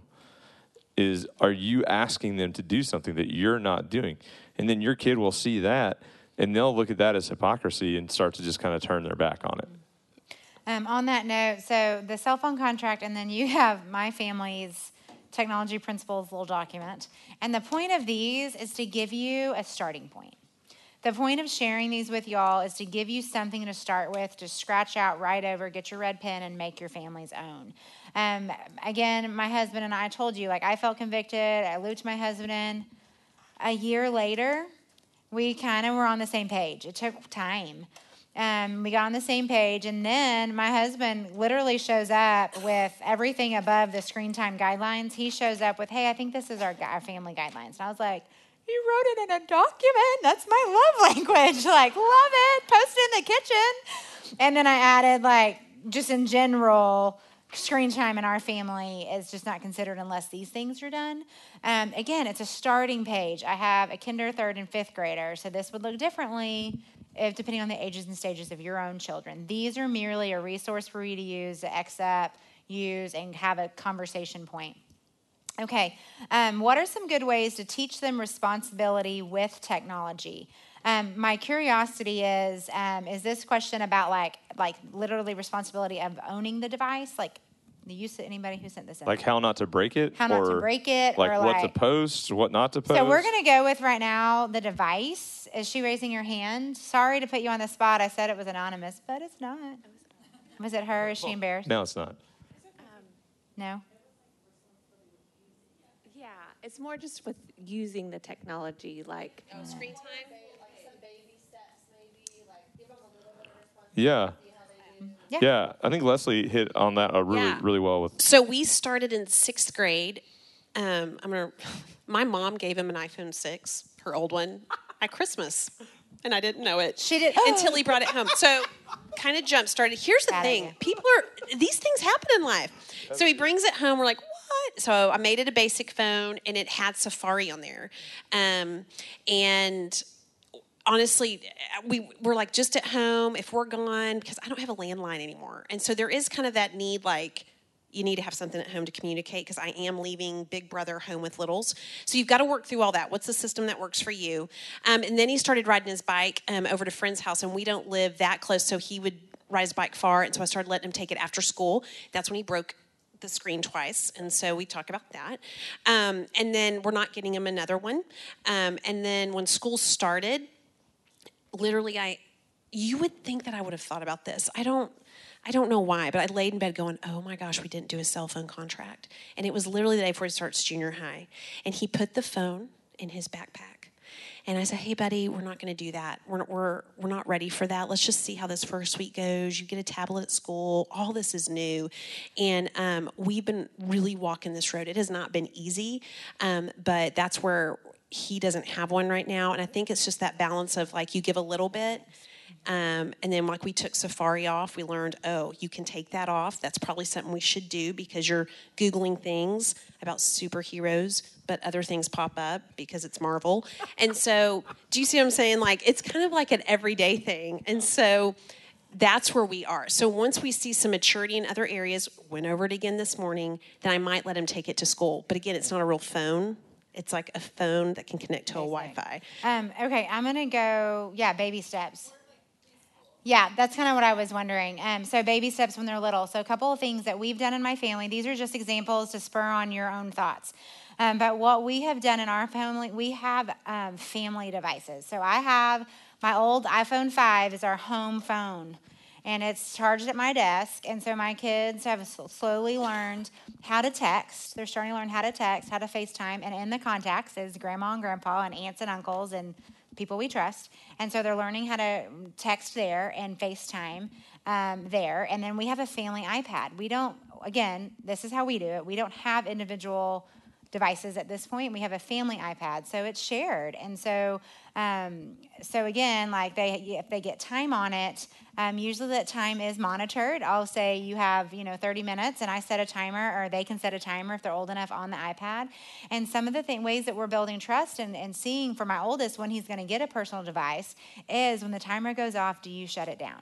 Is are you asking them to do something that you're not doing? And then your kid will see that, and they'll look at that as hypocrisy and start to just kind of turn their back on it. Um, on that note, so the cell phone contract, and then you have my family's technology principles little document. And the point of these is to give you a starting point. The point of sharing these with y'all is to give you something to start with, to scratch out, write over, get your red pen, and make your family's own. Um, again, my husband and I told you, like, I felt convicted. I looped my husband in. A year later, we kind of were on the same page. It took time. Um, we got on the same page, and then my husband literally shows up with everything above the screen time guidelines. He shows up with, hey, I think this is our, our family guidelines. And I was like, you wrote it in a document. That's my love language. Like, love it. Post it in the kitchen. And then I added, like, just in general, screen time in our family is just not considered unless these things are done. Um, again, it's a starting page. I have a kinder, third, and fifth grader, so this would look differently if depending on the ages and stages of your own children. These are merely a resource for you to use, to accept, use, and have a conversation point. Okay, um, what are some good ways to teach them responsibility with technology? Um, my curiosity is, um, is this question about like, like literally responsibility of owning the device? Like, the use anybody who sent this in? Like how not to break it? How not or to break it? Like or what like, to post, what not to post? So we're going to go with right now the device. Is she raising her hand? Sorry to put you on the spot. I said it was anonymous, but it's not. Was it her? Is she embarrassed? No, it's not. No? Yeah, it's more just with using the technology, like Oh, screen time? Yeah. Yeah. Yeah, I think Leslie hit on that uh, really, Yeah. really well with. So we started in sixth grade. Um, I'm gonna. My mom gave him an iPhone six, her old one, at Christmas, and I didn't know it. She did- until he brought it home. So, kind of jump started. Here's the Bad thing: idea. people are these things happen in life. So he brings it home. We're like, what? So I made it a basic phone, and it had Safari on there, um, and. Honestly, we we're like just at home if we're gone because I don't have a landline anymore. And so there is kind of that need, like, you need to have something at home to communicate because I am leaving Big Brother home with littles. So you've got to work through all that. What's the system that works for you? Um, and then he started riding his bike um, over to a friend's house, and we don't live that close, so he would ride his bike far. And so I started letting him take it after school. That's when he broke the screen twice, and so we talk about that. Um, and then we're not getting him another one. Um, and then when school started, literally, I, you would think that I would have thought about this. I don't, I don't know why, but I laid in bed going, oh my gosh, we didn't do a cell phone contract. And it was literally the day before he starts junior high. And he put the phone in his backpack. And I said, hey, buddy, we're not going to do that. We're, we're, we're not ready for that. Let's just see how this first week goes. You get a tablet at school. All this is new. And um, we've been really walking this road. It has not been easy, um, but that's where he doesn't have one right now. And I think it's just that balance of, like, you give a little bit. Um, and then, like, we took Safari off. We learned, oh, you can take that off. That's probably something we should do because you're Googling things about superheroes, but other things pop up because it's Marvel. And so, do you see what I'm saying? Like, it's kind of like an everyday thing. And so that's where we are. So once we see some maturity in other areas, went over it again this morning, then I might let him take it to school. But again, it's not a real phone. It's like a phone that can connect to a Wi-Fi. Um, okay, I'm going to go, yeah, baby steps. Yeah, that's kind of what I was wondering. Um, so baby steps when they're little. So a couple of things that we've done in my family. These are just examples to spur on your own thoughts. Um, but what we have done in our family, we have um, family devices. So I have my old iPhone five is our home phone. And it's charged at my desk. And so my kids have slowly learned how to text. They're starting to learn how to text, how to FaceTime. And in the contacts is grandma and grandpa and aunts and uncles and people we trust. And so they're learning how to text there and FaceTime um, there. And then we have a family iPad. We don't, again, this is how we do it. We don't have individual devices at this point. We have a family iPad, so it's shared. And so, um, so again, like they, if they get time on it, um, usually that time is monitored. I'll say you have, you know, thirty minutes, and I set a timer, or they can set a timer if they're old enough on the iPad. And some of the th- ways that we're building trust and, and seeing for my oldest when he's going to get a personal device is when the timer goes off, do you shut it down?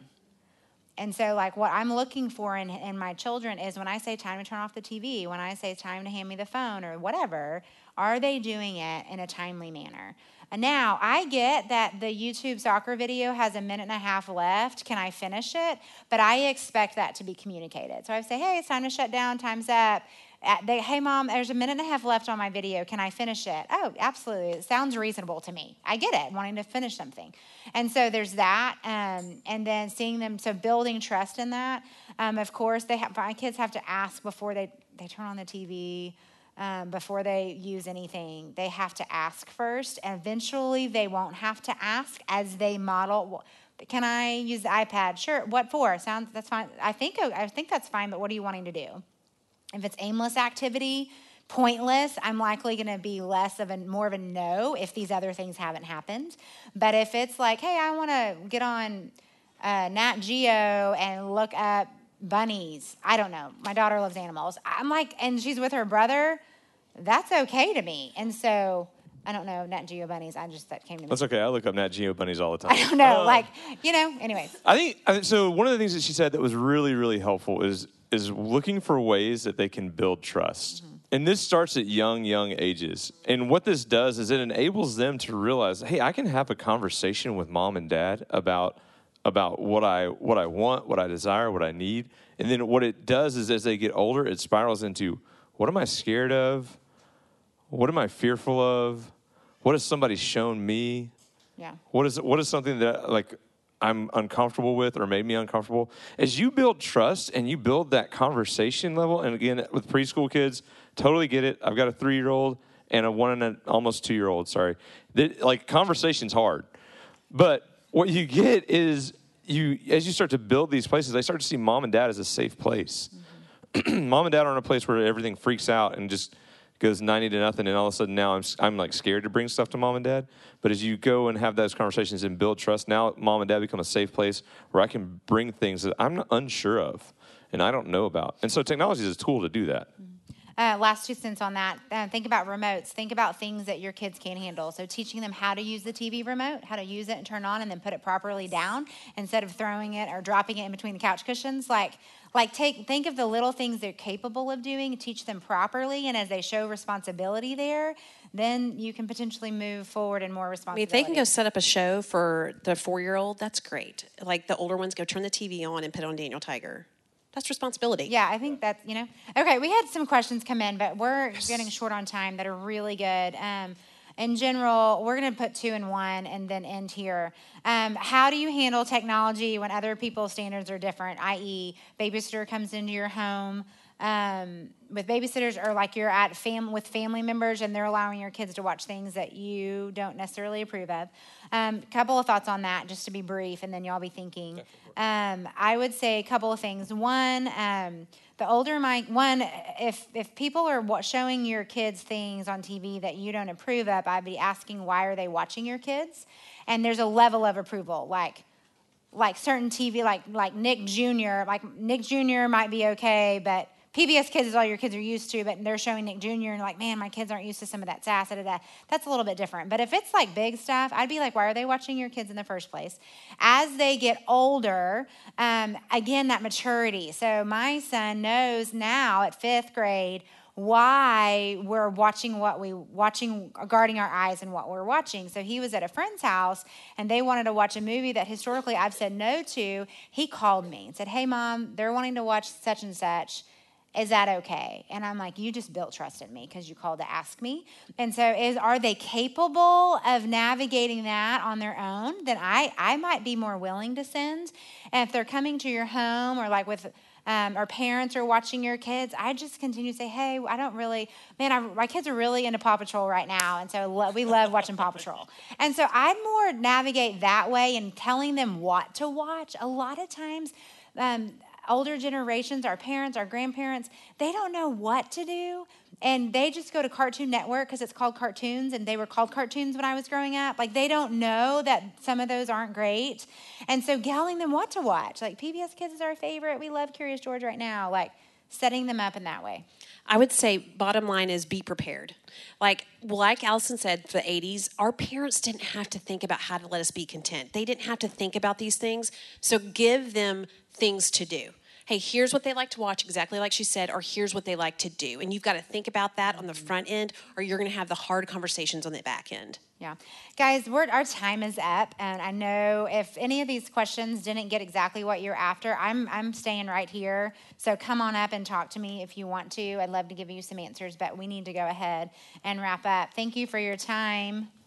And so, like, what I'm looking for in, in my children is when I say time to turn off the T V, when I say it's time to hand me the phone or whatever, are they doing it in a timely manner? And now, I get that the YouTube soccer video has a minute and a half left. Can I finish it? But I expect that to be communicated. So I say, hey, it's time to shut down. Time's up. They, hey, Mom, there's a minute and a half left on my video. Can I finish it? Oh, absolutely. It sounds reasonable to me. I get it, wanting to finish something. And so there's that. Um, and then seeing them, so building trust in that. Um, of course, they have, my kids have to ask before they, they turn on the T V, um, before they use anything. They have to ask first. And eventually, they won't have to ask as they model. Can I use the iPad? Sure. What for? Sounds, that's fine. I think, I think that's fine, but what are you wanting to do? If it's aimless activity, pointless, I'm likely going to be less of a, more of a no if these other things haven't happened. But if it's like, hey, I want to get on uh, Nat Geo and look up bunnies. I don't know. My daughter loves animals. I'm like, and she's with her brother. That's okay to me. And so, I don't know, Nat Geo bunnies. I just, that came to me. That's okay. I look up Nat Geo bunnies all the time. I don't know. Uh, like, you know, anyways. I think, I think, so one of the things that she said that was really, really helpful is is looking for ways that they can build trust. Mm-hmm. And this starts at young, young ages. And what this does is it enables them to realize, hey, I can have a conversation with mom and dad about about what I what I want, what I desire, what I need. And then what it does is as they get older, it spirals into, what am I scared of? What am I fearful of? What has somebody shown me? Yeah. What is what is something that, like, I'm uncomfortable with or made me uncomfortable? As you build trust and you build that conversation level, and again, with preschool kids, totally get it. I've got a three-year-old and a one and an almost two-year-old, sorry. That, like, conversation's hard. But what you get is, you as you start to build these places, they start to see mom and dad as a safe place. Mm-hmm. Mom and dad aren't a place where everything freaks out and just goes ninety to nothing, and all of a sudden now I'm I'm like scared to bring stuff to mom and dad. But as you go and have those conversations and build trust, now mom and dad become a safe place where I can bring things that I'm not unsure of and I don't know about. And so technology is a tool to do that. Uh, last two cents on that. Uh, think about remotes. Think about things that your kids can't handle. So teaching them how to use the T V remote, how to use it and turn on and then put it properly down instead of throwing it or dropping it in between the couch cushions. Like, like take think of the little things they're capable of doing, teach them properly, and as they show responsibility there, then you can potentially move forward in more I mean, responsibility. if they can go set up a show for the four-year-old, that's great. Like the older ones, go turn the T V on and put on Daniel Tiger. That's responsibility. Yeah, I think that's, you know. Okay, we had some questions come in, but we're getting short on time that are really good. Um, in general, we're going to put two in one and then end here. Um, how do you handle technology when other people's standards are different, that is, babysitter comes into your home um, with babysitters, or like you're at fam- with family members and they're allowing your kids to watch things that you don't necessarily approve of? A um, couple of thoughts on that, just to be brief, and then y'all be thinking. Um, I would say a couple of things. One, um, the older my one, if if people are showing your kids things on T V that you don't approve of, I'd be asking, why are they watching your kids? And there's a level of approval, like like certain T V, like like Nick Junior Like Nick Junior might be okay, but P B S Kids is all your kids are used to, but they're showing Nick Junior and like, man, my kids aren't used to some of that sass. Da, da, da. That's a little bit different. But if it's like big stuff, I'd be like, why are they watching your kids in the first place? As they get older, um, again, that maturity. So my son knows now at fifth grade why we're watching what we watching, guarding our eyes and what we're watching. So he was at a friend's house and they wanted to watch a movie that historically I've said no to. He called me and said, hey, Mom, they're wanting to watch such and such. Is that okay? And I'm like, you just built trust in me because you called to ask me. And so is are they capable of navigating that on their own? Then I, I might be more willing to send. And if they're coming to your home or like with um, or parents are watching your kids, I just continue to say, hey, I don't really, man, I, my kids are really into Paw Patrol right now. And so lo- we love watching Paw Patrol. And so I'd more navigate that way and telling them what to watch. A lot of times, um, older generations, our parents, our grandparents, they don't know what to do. And they just go to Cartoon Network because it's called cartoons, and they were called cartoons when I was growing up. Like, they don't know that some of those aren't great. And so telling them what to watch. Like, P B S Kids is our favorite. We love Curious George right now. Like, setting them up in that way. I would say bottom line is be prepared. Like like Allison said, for the eighties, our parents didn't have to think about how to let us be content. They didn't have to think about these things. So give them things to do. Hey, here's what they like to watch, exactly like she said, or here's what they like to do. And you've got to think about that on the front end, or you're going to have the hard conversations on the back end. Yeah. Guys, we're, our time is up. And I know if any of these questions didn't get exactly what you're after, I'm I'm staying right here. So come on up and talk to me if you want to. I'd love to give you some answers, but we need to go ahead and wrap up. Thank you for your time.